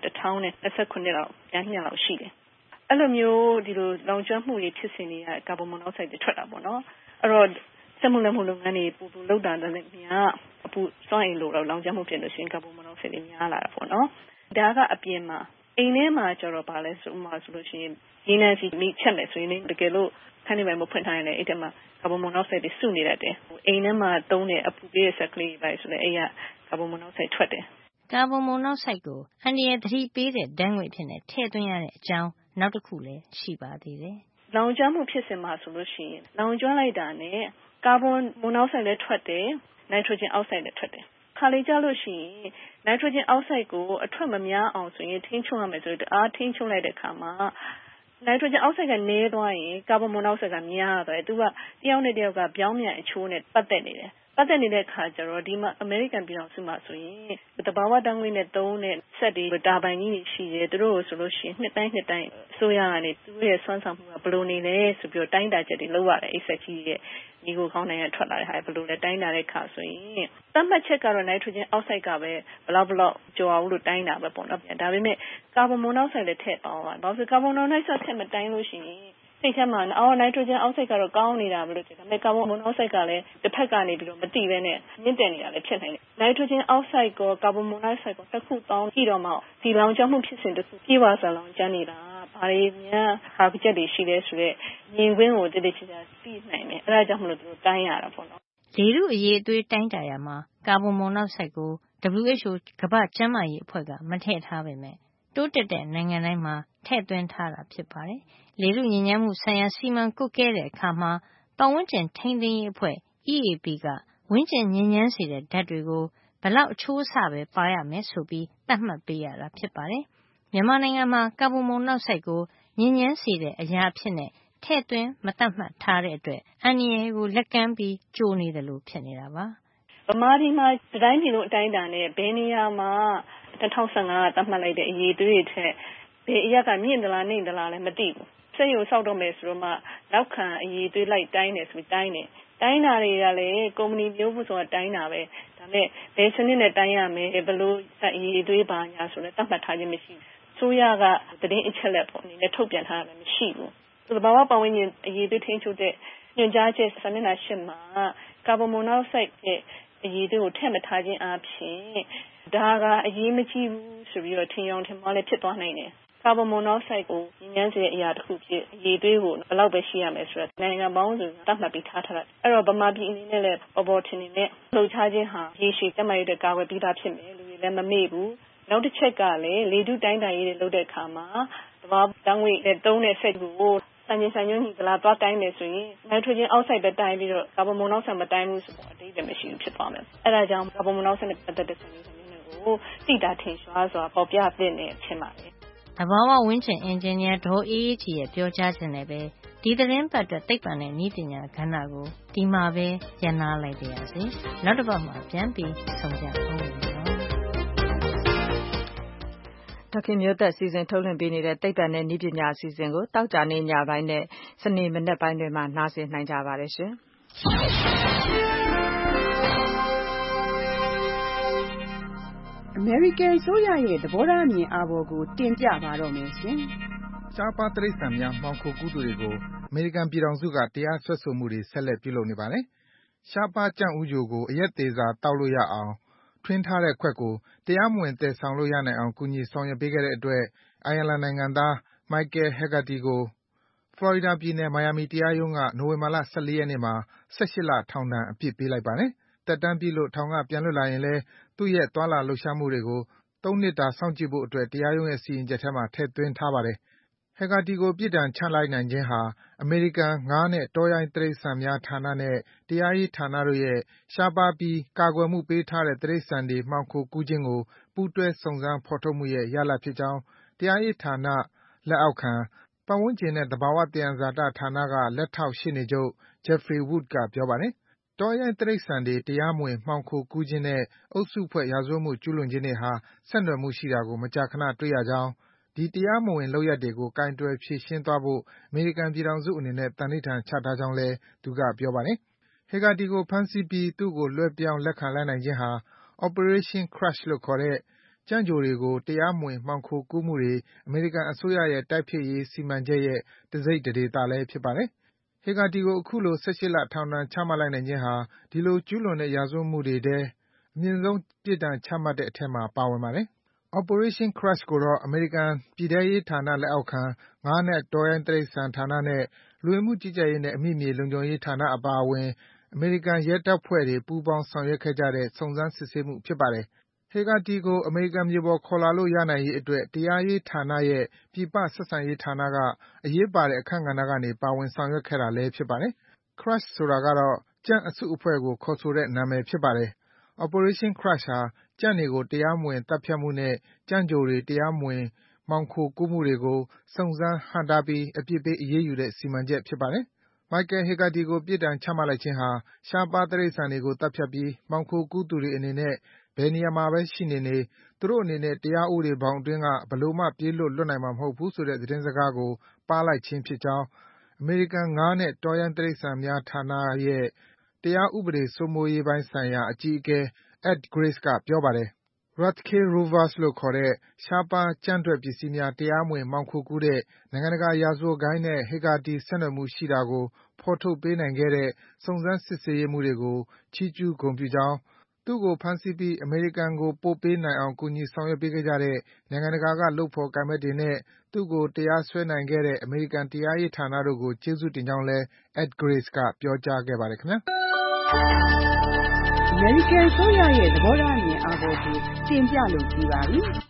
1029လောက်ပြန်ညှက်လောက်ရှိတယ်အဲ့လိုမျိုးဒီလိုလောင်ကျွမ်းမှုတွေဖြစ်စဉ်တွေကကာဗွန်မိုနိုက်ဆိုက်တွေထွက်တာပေါ့နော်အဲ့တော့စက်မှုလက်မှုလုပ်ငန်းတွေပူပူလောက်တာလည်းများအပူစွမ်းအင်လိုတော့လောင်ကျွမ်းမှုဖြစ်လို့ရှိရင်ကာဗွန်မိုနိုက်ဆိုက်တွေများလာတာပေါ့နော်ဒါကအပြင်မှာအိမ်ထဲမှာကျတော့ဗာလဲဆိုမှဆိုလို့ရှိရင်ရေနံစီမိချက်မယ်ဆိုရင်တကယ်လို့ခန်းနေပိုင်းမဖွင့်ထားရင်လည်းအဲ့ထဲမှာကာဗွန်မိုနိုက်ဆိုက်တွေစုနေတတ်တယ်အိမ်ထဲမှာသုံးတဲ့အပူပေးတဲ့ဆက်ကလေးပဲဆိုလည်းအဲ့ရကာဗွန်မိုနိုက်ဆိုက်ထွက်တယ်ကာဗွန်မိုနိုက်ဆိုက်ကိုအန္တရာယ်သတိပေးတဲ့ဓာတ်ငွေ့ဖြစ်နေထည့်သွင်းရတဲ့အကြောင်းနောက်တစ်ခုလည်းရှိပါသေးတယ်။လောင်ကျွမ်းမှုဖြစ်စဉ်မှာဆိုလို့ရှိရင်လောင်ကျွမ်းလိုက်တာနဲ့ကာဗွန်မိုနိုက်ဆိုက်လည်းထွက်တယ်၊နိုက်ထရိုဂျင်အောက်ဆိုက်လည်းထွက်တယ်။ခါလေးကြလို့ရှိရင်နိုက်ထရိုဂျင်အောက်ဆိုက်ကိုအထွက်မများအောင်ဆိုရင်ထိန်းချုပ်ရမယ်ဆိုတော့အားထိန်းချုပ်လိုက်တဲ့အခါမှာနိုက်ထရိုဂျင်အောက်ဆိုက်ကနည်းသွားရင်ကာဗွန်မိုနိုက်ဆိုက်ကများသွားတယ်။သူကတယောက်နဲ့တယောက်ကပြောင်းပြန်အချိုးနဲ့ပတ်သက်နေတယ်။ပတ်သက်နေတဲ့အခါကျတော့ဒီမှာအမေရိကန်ပြည်ထောင်စုမှာဆိုရင်တဘာဝဓာတ်ငွေ့နဲ့သုံးတဲ့ဆက်တွေတာဘိုင်ကြီးတွေရှိတယ်သူတို့ဆိုလို့ရှိရင်နှစ်တိုင်းအစိုးရကနေသူတို့ရဲ့စွမ်းဆောင်မှုကဘယ်လိုနေလဲဆိုပြီးတော့တိုင်းတာချက်တွေလုပ်ရတယ်အဲ့ဆက်ကြီးရဲ့ညီကိုကောင်းနိုင်ရထွက်လာတဲ့ဟာဘယ်လိုလဲတိုင်းတာတဲ့အခါဆိုရင်သတ်မှတ်ချက်ကတော့နိုက်ထရိုဂျင်အောက်ဆိုက်ကပဲဘလောက်ကျော်အောင်လို့တိုင်းတာပဲပေါ့နော်ဒါပေမဲ့ကာဗွန်မိုနိုက်ဆိုက်လည်းထည့်အောင်ပါဘာလို့ကာဗွန်မိုနိုက်ဆိုက်ထည့်မတိုင်းလို့ရှိရင်စိတ်ထဲမှာနိုက်ထရိုဂျင်အောက်ဆိုက်ကတော့ကောင်းနေတာပဲလို့ဒါပေမဲ့ကာဗွန်မိုနိုက်ဆိုက်ကလည်းတစ်ဖက်ကနေပြီးတော့မတိပဲနဲ့မြင့်တက်နေတာလည်းဖြစ်နိုင်တယ်နိုက်ထရိုဂျင်အောက်ဆိုက်ကကာဗွန်မိုနိုက်ဆိုက်ကတစ်ခုပေါင်းကြည့်တော့မှဒီလောင်ကျွမ်းမှုဖြစ်စဉ်တစ်ခုပြေဝစွာလောင်ကျွမ်းနေတာဘာတွေများဟာချက်တွေရှိလဲဆိုတော့မြင်ကွင်းကိုတည်တည်ချာချာသိနိုင်တယ်အဲ့ဒါကြောင့်မလို့သူတို့တိုင်းရတာပေါ့နော်လေထုအရေးအသွေးတိုင်းတာရမှာကာဗွန်မိုနိုက်ဆိုက်ကို WHO ကမ္ဘာ့ကျန်းမာရေးအဖွဲ့ကမထည့်ထားပေမဲ့တိုးတက်တဲ့နိုင်ငံတိုင်းမှာထည့်သွင်းထားတာဖြစ်ပါတယ်လေထုညစ်ညမ်းမှုဆိုင်ရာစီမံကွပ်ကဲတဲ့အခါမှာပတ်ဝန်းကျင်ထိန်းသိမ်းရေးအဖွဲ့ EAP ကဝန်းကျင်ညစ်ညမ်းစေတဲ့ဓာတ်တွေကိုဘယ်လောက်အချိုးအဆပဲပါရမယ်ဆိုပြီးသတ်မှတ်ပေးရတာဖြစ်ပါတယ်မြန်မာနိုင်ငံမှာကာဗွန်မိုနိုက်ဆိုက်ကိုညစ်ညမ်းစေတဲ့အရာအဖြစ်နဲ့ထည့်သွင်းမသတ်မှတ်ထားတဲ့အတွက်အန္တရာယ်ကိုလက်ကမ်းပြီးကြိုနေတယ်လို့ဖြစ်နေတာပါဗမာပြည်မှာတိုင်းပြည်လုံးအတိုင်းအတာနဲ့ဘယ်နေရာမှာ2015ကသတ်မှတ်လိုက်တဲ့အရေးတွေထက်ဘယ်အရက်ကမြင့်သလားနှိမ့်သလားလည်းမသိဘူးစိတ်ကိုစောက်တော့မယ်ဆိုတော့မှနောက်ခံအရေးတွေလိုက်တိုင်းတယ်ဆိုပြီးတိုင်းတယ်တိုင်းတာတွေကလည်းကုမ္ပဏီမျိုးဖို့ဆိုတာတိုင်းတာပဲဒါပေမဲ့ဘယ်စနစ်နဲ့တိုင်းရမယ်ဘယ်လိုအရေးတွေပါညာဆိုလည်းသတ်မှတ်ထားခြင်းမရှိဘူးဆိုရကသတင်းအချက်လက်ပေါ့အနေနဲ့ထုတ်ပြန်ထားတာလည်းမရှိဘူးသဘာဝပတ်ဝန်းကျင်အရေးတွေထိန်းချုပ်တဲ့ညွှန်ကြားချက်စာမျက်နှာ8မှာကာဗွန်မိုနိုက်ဆိုက်ရဲ့အရေးတွေကိုထည့်မထားခြင်းအပြင်ဒါကအရေးမကြီးဘူးဆိုပြီးတော့ထင်ရောင်ထင်မှားလည်းဖြစ်သွားနိုင်တယ်ကာဗွန်မိုနိုက်ဆိုက်ကိုညဉ့်စေတဲ့အရာတစ်ခုဖြစ်အရေးတွေးကိုဘယ်လောက်ပဲရှိရမယ်ဆိုတော့နိုင်ငံပေါင်းစုံသတ်မှတ်ပြီးထားတာအဲ့တော့ဗမာပြည်အနေနဲ့လည်းပေါ်ထင်နေနဲ့လှုပ်ရှားခြင်းဟာရေရှည်ကျန်းမာရေးတဲ့ကာကွယ်ပြီးသားဖြစ်မယ်လူတွေလည်းမမေ့ဘူးနောက်တစ်ချက်ကလည်းလေထုတိုင်းတာရေးတွေလုပ်တဲ့အခါမှာသဘာဝဓာတ်ငွေ့နဲ့သုံးတဲ့ဆက်ကိုစံချိန်စံညွှန်းညီကလာသွားတိုင်းမယ်ဆိုရင်နိုက်ထရိုဂျင်အောက်ဆိုက်ပဲတိုင်းပြီးတော့ကာဗွန်မိုနိုက်ဆိုက်မတိုင်းဘူးဆိုတော့အတိတ်ပဲမရှိဘူးဖြစ်သွားမယ်အဲ့ဒါကြောင့်ကာဗွန်မိုနိုက်ဆိုက်နဲ့ပတ်သက်တဲ့စံချိန်စံညွှန်းတွေကိုသိတာထင်ရှားစွာပေါ်ပြသင့်တယ်ဖြစ်ပါတယ်သဘာဝဝန်းကျင်အင်ဂျင်နီယာဒေါ်အေးအေးကြည်ရဲ့ပြောကြားချက်နဲ့ပဲဒီသတင်းပတ်အတွက်သိပ္ပံနဲ့နည်းပညာကဏ္ဍကိုဒီမှာပဲရပ်နားလိုက်ပါရစေနောက်တစ်ပတ်မှာပြန်ပြီးဆုံကြအောင်ဒေါခင်မျိုးသက်စီစဉ်ထုတ်လွှင့်ပေးနေတဲ့သိပ္ပံနဲ့နည်းပညာအစီအစဉ်ကိုတောက်ကြနေညပိုင်းနဲ့စနေမနက်ပိုင်းတွေမှာနားဆင်နိုင်ကြပါတယ်ရှင်အမေရိကန်ဆိုရရဲ့သဘောထားအမြင်အာဘော်ကိုတင်ပြပါတော့မယ်ရှင်။ရှားပါးတိရစ္ဆာန်များမှောင်ခိုကူးသူတွေကိုအမေရိကန်ပြည်ထောင်စုကတရားစွဲဆိုမှုတွေဆက်လက်ပြုလုပ်နေပါတယ်။ရှားပါးကြံ့ဥယျာဉ်ကိုအရက်သေးစာတောက်လို့ရအောင်ထွင်းထားတဲ့ခွက်ကိုတရားမဝင်သယ်ဆောင်လို့ရနိုင်အောင်ကူညီဆောင်ရွက်ပေးခဲ့တဲ့အတွက်အိုင်ယာလန်နိုင်ငံသား Michael Hegarty ကိုဖလော်ရီဒါပြည်နယ်မိုင်ယာမီတရားရုံးကနိုဝင်ဘာလ14ရက်နေ့မှာ18လထောင်ဒဏ်အပြစ်ပေးလိုက်ပါတယ်။သက်တမ်းပြည့်လို့ထောင်ကပြန်လွတ်လာရင်လည်းသူ့ရဲ့သွားလာလှုပ်ရှားမှုတွေကို3နှစ်တာစောင့်ကြည့်ဖို့အတွက်တရားရုံးရဲ့စီရင်ချက်ထဲမှာထည့်သွင်းထားပါတယ်။ဟက်ကာတီကိုပြစ်ဒဏ်ချလိုက်နိုင်ခြင်းဟာအမေရိကန်ငါးနဲ့တောရိုင်းတိရစ္ဆာန်များဌာနနဲ့တရားရေးဌာနတို့ရဲ့ရှားပါးပြီးကာကွယ်မှုပေးထားတဲ့တိရစ္ဆာန်တွေမှောင်ခိုကူးခြင်းကိုပူးတွဲစုံစမ်းဖော်ထုတ်မှုရဲ့ရလဒ်ဖြစ်ကြောင်းတရားရေးဌာနလက်အောက်ခံပတ်ဝန်းကျင်နဲ့သဘာဝသယံဇာတဌာနကလက်ထောက်ရှေ့နေချုပ် Jeffrey Wood ကပြောပါတယ်။တောရိုင်းတိရစ္ဆာန်တွေတရားမဝင်မှောင်ခိုကူးခြင်းနဲ့အုပ်စုဖွဲ့ရာဇဝတ်မှုကျူးလွန်ခြင်းတွေဟာဆက်နွယ်မှုရှိတာကိုမကြာခဏတွေ့ရကြောင်းဒီတရားမဝင်လုပ်ရပ်တွေကိုကိုင်တွယ်ဖြေရှင်းသွားဖို့အမေရိကန်ပြည်ထောင်စုအနေနဲ့သန္နိဋ္ဌာန်ချထားကြောင်းလည်းသူကပြောပါတယ်။ဟက်ကာတီကိုဖမ်းဆီးပြီးသူ့ကိုလွှဲပြောင်းလက်ခံလိုက်နိုင်ခြင်းဟာ Operation Crush လို့ခေါ်တဲ့ကြံ့ချိုတွေကိုတရားမဝင်မှောင်ခိုကူးမှုတွေအမေရိကန်အစိုးရရဲ့တိုက်ဖျက်ရေးစီမံချက်ရဲ့တစိတ်တဒေသလည်းဖြစ်ပါတယ်။ဟက်ကာတီကိုအခုလို18လထောင်ဒဏ်ချမှတ်လိုက်နိုင်ခြင်းဟာဒီလိုကျူးလွန်တဲ့ရာဇဝတ်မှုတွေထဲအမြင့်ဆုံးပြစ်ဒဏ်ချမှတ်တဲ့အထဲမှာပါဝင်ပါတယ်။ Operation Crush ကိုတော့အမေရိကန်ပြည်ထဲရေးဌာနလက်အောက်ခံငါးနဲ့တောရိုင်းတိရစ္ဆာန်ဌာနနဲ့လူဝင်မှုကြီးကြပ်ရေးနဲ့အမိမြေလုံခြုံရေးဌာနအပါအဝင်အမေရိကန်ရဲတပ်ဖွဲ့တွေပူးပေါင်းဆောင်ရွက်ခဲ့ကြတဲ့စုံစမ်းစစ်ဆေးမှုဖြစ်ပါတယ်။ဟက်ကာတီကိုအမေရိကန်မြေပေါ်ခေါ်လာလို့ရနိုင်ရေးအတွက်တရားရေးဌာနရဲ့ပြည်ပဆက်ဆံရေးဌာနကအရေးပါတဲ့အခန်းကဏ္ဍကနေပါဝင်ဆောင်ရွက်ခဲ့တာလည်းဖြစ်ပါတယ်။ Crush ဆိုတာကတော့ကြံ့အစုအဖွဲ့ကိုခေါ်ဆိုတဲ့နာမည်ဖြစ်ပါတယ်။ Operation Crush ဟာကြံ့တွေကိုတရားမဝင်သတ်ဖြတ်မှုနဲ့ကြံ့ချိုတွေတရားမဝင်မှောင်ခိုကူးမှုတွေကိုစုံစမ်းဟန့်တားပြီးအပြစ်ပေးအရေးယူတဲ့စီမံချက်ဖြစ်ပါတယ်။ Michael Hegarty ကိုပြစ်ဒဏ်ချမှတ်လိုက်ခြင်းဟာရှားပါးတိရစ္ဆာန်တွေကိုသတ်ဖြတ်ပြီးမှောင်ခိုကူးသူတွေအနေနဲ့ဘယ်နေရာမှာပဲရှိနေနေသူတို့အနေနဲ့တရားဥပဒေဘောင်အတွင်းကဘယ်လိုမှပြေးလွတ်နိုင်မှာမဟုတ်ဘူးဆိုတဲ့သတင်းစကားကိုပါးလိုက်ခြင်းဖြစ်ကြောင်းအမေရိကန်ငါးနဲ့တောရိုင်းတိရစ္ဆာန်များဌာနရဲ့တရားဥပဒေစိုးမိုးရေးပိုင်းဆိုင်ရာအကြီးအကဲ Ed Grace ကပြောပါတယ်။ Ruthke Rovers လို့ခေါ်တဲ့ရှားပါးကြံ့ထွက်ပစ္စည်းများတရားမဝင်မှောင်ခိုကူးတဲ့နိုင်ငံတကာရာဇဝတ်ဂိုဏ်းနဲ့ Hegarty ဆက်နွယ်မှုရှိတာကိုဖော်ထုတ်ပေးနိုင်ခဲ့တဲ့စုံစမ်းစစ်ဆေးရေးမှူးတွေကိုချီးကျူးဂုဏ်ပြုကြောင်းသူ့ကိုဖမ်းဆီးပြီးအမေရိကန်ကိုပို့ပေးနိုင်အောင်ကူညီဆောင်ရွက်ပေးခဲ့ကြတဲ့နိုင်ငံတကာကလုပ်ဖော်ကိုင်ဘက်တွေနဲ့သူ့ကိုတရားစွဲနိုင်ခဲ့တဲ့အမေရိကန်တရားရေးဌာနတို့ကိုကျေးဇူးတင်ကြောင်းလည်း Ed Grace ကပြောကြားခဲ့ပါတယ်ခင်ဗျာ။အမေရိကန်အစိုးရရဲ့သဘောထားအမြင်အာဘော်ကိုတင်ပြလို့ပြီးပါပြီ။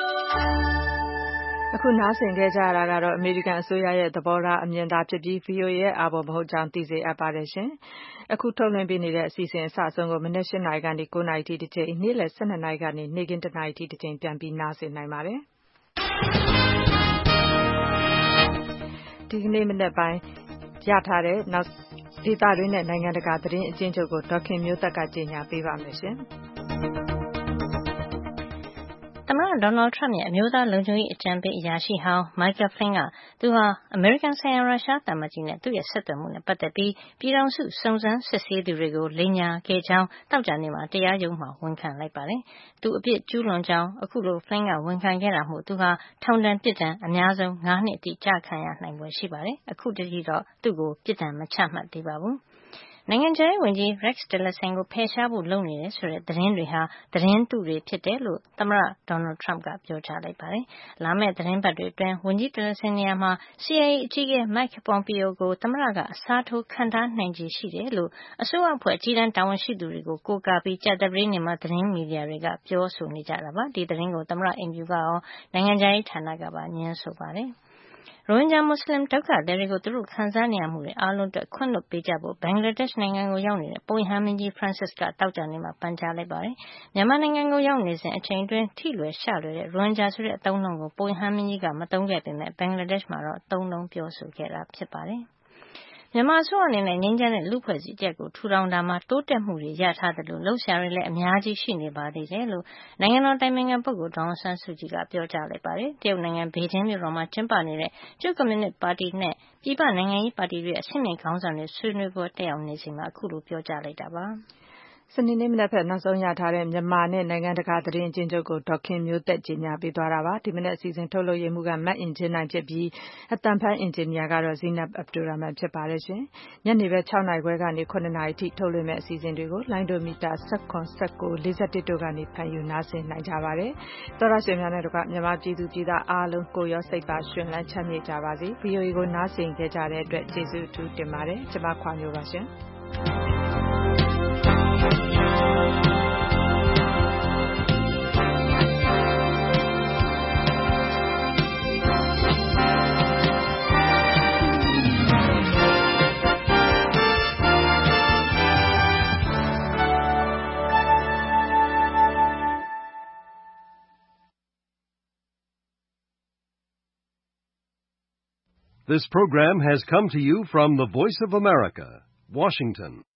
အခုနားဆင်ခဲ့ကြရတာကတော့အမေရိကန်အစိုးရရဲ့သဘောထားအမြင်သာဖြစ်ပြီး VOA ရဲ့အာဘော်မဟုတ်ကြောင်းသိစေအပ်ပါတယ်ရှင်။အခုထုတ်လွှင့်ပေးနေတဲ့အစီအစဉ်အစအဆုံးကိုမနက်၈နာရီကနေ9နာရီထိတစ်ချိန်နေ့လယ်12နာရီကနေနေ့ခင်း1နာရီထိတစ်ချိန်ပြန်ပြီးနားဆင်နိုင်ပါတယ်။ဒီကနေ့မနက်ပိုင်းရထားတဲ့နောက်ဒေသတွင်းနဲ့နိုင်ငံတကာသတင်းအကျဉ်းချုပ်ကိုဒေါက်ခင်မျိုးသက်ကကြေညာပေးပါမယ်ရှင်။သမ္မတဒေါ်နယ်ထရမ့်ရဲ့အမျိုးသားလုံခြုံရေးအကြံပေးအရာရှိဟောင်း Michael Flynn ကသူဟာအမေရိကန်ဆိုင်ရာရုရှားသံအမတ်ကြီးနဲ့သူ့ရဲ့ဆက်သွယ်မှုနဲ့ပတ်သက်ပြီးပြည်ထောင်စုစုံစမ်းစစ်ဆေးသူတွေကိုလိမ်ညာခဲ့ကြောင်းသောကြာနေ့မှာတရားရုံးမှာဝန်ခံလိုက်ပါတယ်။သူအပြစ်ကျူးလွန်ကြောင်းအခုလို Flynn ကဝန်ခံခဲ့တာမို့သူဟာထောင်ဒဏ်ပြစ်ဒဏ်အများဆုံး9နှစ်အထိကျခံရနိုင်ဖွယ်ရှိပါတယ်။အခုတည်းကတော့သူ့ကိုပြစ်ဒဏ်မချမှတ်သေးပါဘူး။နိုင်ငံခြားရေးဝန်ကြီး Rex Tillerson ကိုဖယ်ရှားဖို့လုပ်နေတယ်ဆိုတဲ့သတင်းတွေဟာသတင်းတုတွေဖြစ်တယ်လို့သမ္မတ Donald Trump ကပြောကြားလိုက်ပါတယ်။လာမယ့်သတင်းပတ်တွေအတွင်းဝန်ကြီး Tillerson နေရာမှာ CIA အကြီးအကဲ Mike Pompeo ကိုသမ္မတကအစားထိုးခန့်ထားနိုင်ခြေရှိတယ်လို့အစိုးရအဖွဲ့အကြီးတန်းတာဝန်ရှိသူတွေကိုကိုးကားပြီးကြာသပတေးနေ့မှာသတင်းမီဒီယာတွေကပြောဆိုနေကြတာပါ။ဒီသတင်းကိုသမ္မတအိမ်ဖြူကရောနိုင်ငံခြားရေးဌာနကပါငြင်းဆိုပါတယ်။ရိုဟင်ဂျာမွတ်စလင်ဒုက္ခသည်တွေကိုသူတို့ခံစားနေရမှုတွေအားလုံးအတွက်ခွင့်လွှတ်ပေးကြဖို့ဘင်္ဂလားဒေ့ရှ်နိုင်ငံကိုရောက်နေတဲ့ပုပ်ရဟန်းမင်းကြီး Francis ကသောကြာနေ့မှာပန်ကြားလိုက်ပါတယ်။မြန်မာနိုင်ငံကိုရောက်နေစဉ်အချိန်အတွင်းထိလွယ်ရှလွယ်တဲ့ရိုဟင်ဂျာဆိုတဲ့အသုံးအနှုန်းကိုပုပ်ရဟန်းမင်းကြီးကမသုံးခဲ့ပေမဲ့ဘင်္ဂလားဒေ့ရှ်မှာတော့သုံးလုံးပြောဆိုခဲ့တာဖြစ်ပါတယ်။မြန်မာအစိုးရအနေနဲ့ငြိမ်းချမ်းတဲ့လူ့ဖွဲ့စည်းချက်ကိုထူထောင်တာမှာတိုးတက်မှုတွေရထားတယ်လို့လှုပ်ရှားရည်လည်းအများကြီးရှိနေပါသေးတယ်လို့နိုင်ငံတော်တိုင်ပင်ခံပုဂ္ဂိုလ်ဒေါ်အောင်ဆန်းစုကြည်ကပြောကြားလိုက်ပါတယ်။တရုတ်နိုင်ငံဘေကျင်းမြို့တော်မှာကျင်းပနေတဲ့တရုတ်ကွန်မြူနစ်ပါတီနဲ့ပြည်ပနိုင်ငံရေးပါတီတွေရဲ့အဆင့်မြင့်ခေါင်းဆောင်တွေဆွေးနွေးပွဲတက်ရောက်နေချိန်မှာအခုလိုပြောကြားလိုက်တာပါ။စနေနေ့မနက်ဖြန်နောက်ဆုံးရထားတဲ့မြန်မာနဲ့နိုင်ငံတကာသတင်းအကျဉ်းချုပ်ကိုဒေါက်ခင်မျိုးသက်ကြီးညာပေးသွားတာပါဒီမနက်အစီအစဉ်ထုတ်လုပ်ရေးမှုကမတ်အင်ဂျင်နိုင်ဖြစ်ပြီးအတန်ဖန်အင်ဂျင်နီယာကတော့ဇီနပ်အဗ်ဒူရာမန်ဖြစ်ပါတယ်ရှင်ညနေပဲ6နာရီခွဲကနေ9နာရီထိထုတ်လွှင့်မဲ့အစီအစဉ်တွေကိုလိုင်းဒိုမီတာ19 19 41တို့ကနေဖန်ယူနားဆင်နိုင်ကြပါတယ်သောရရှင်များနဲ့တို့ကမြန်မာပြည်သူပြည်သားအားလုံးကိုရောစိတ်ပါရှင်လန်းချမ်းမြေ့ကြပါစေ VOA ကိုနားဆင်ကြကြတဲ့အတွက်ကျေးဇူးအထူးတင်ပါတယ်ကျွန်မခွာမျိုးပါရှင် This program has come to you from the Voice of America, Washington.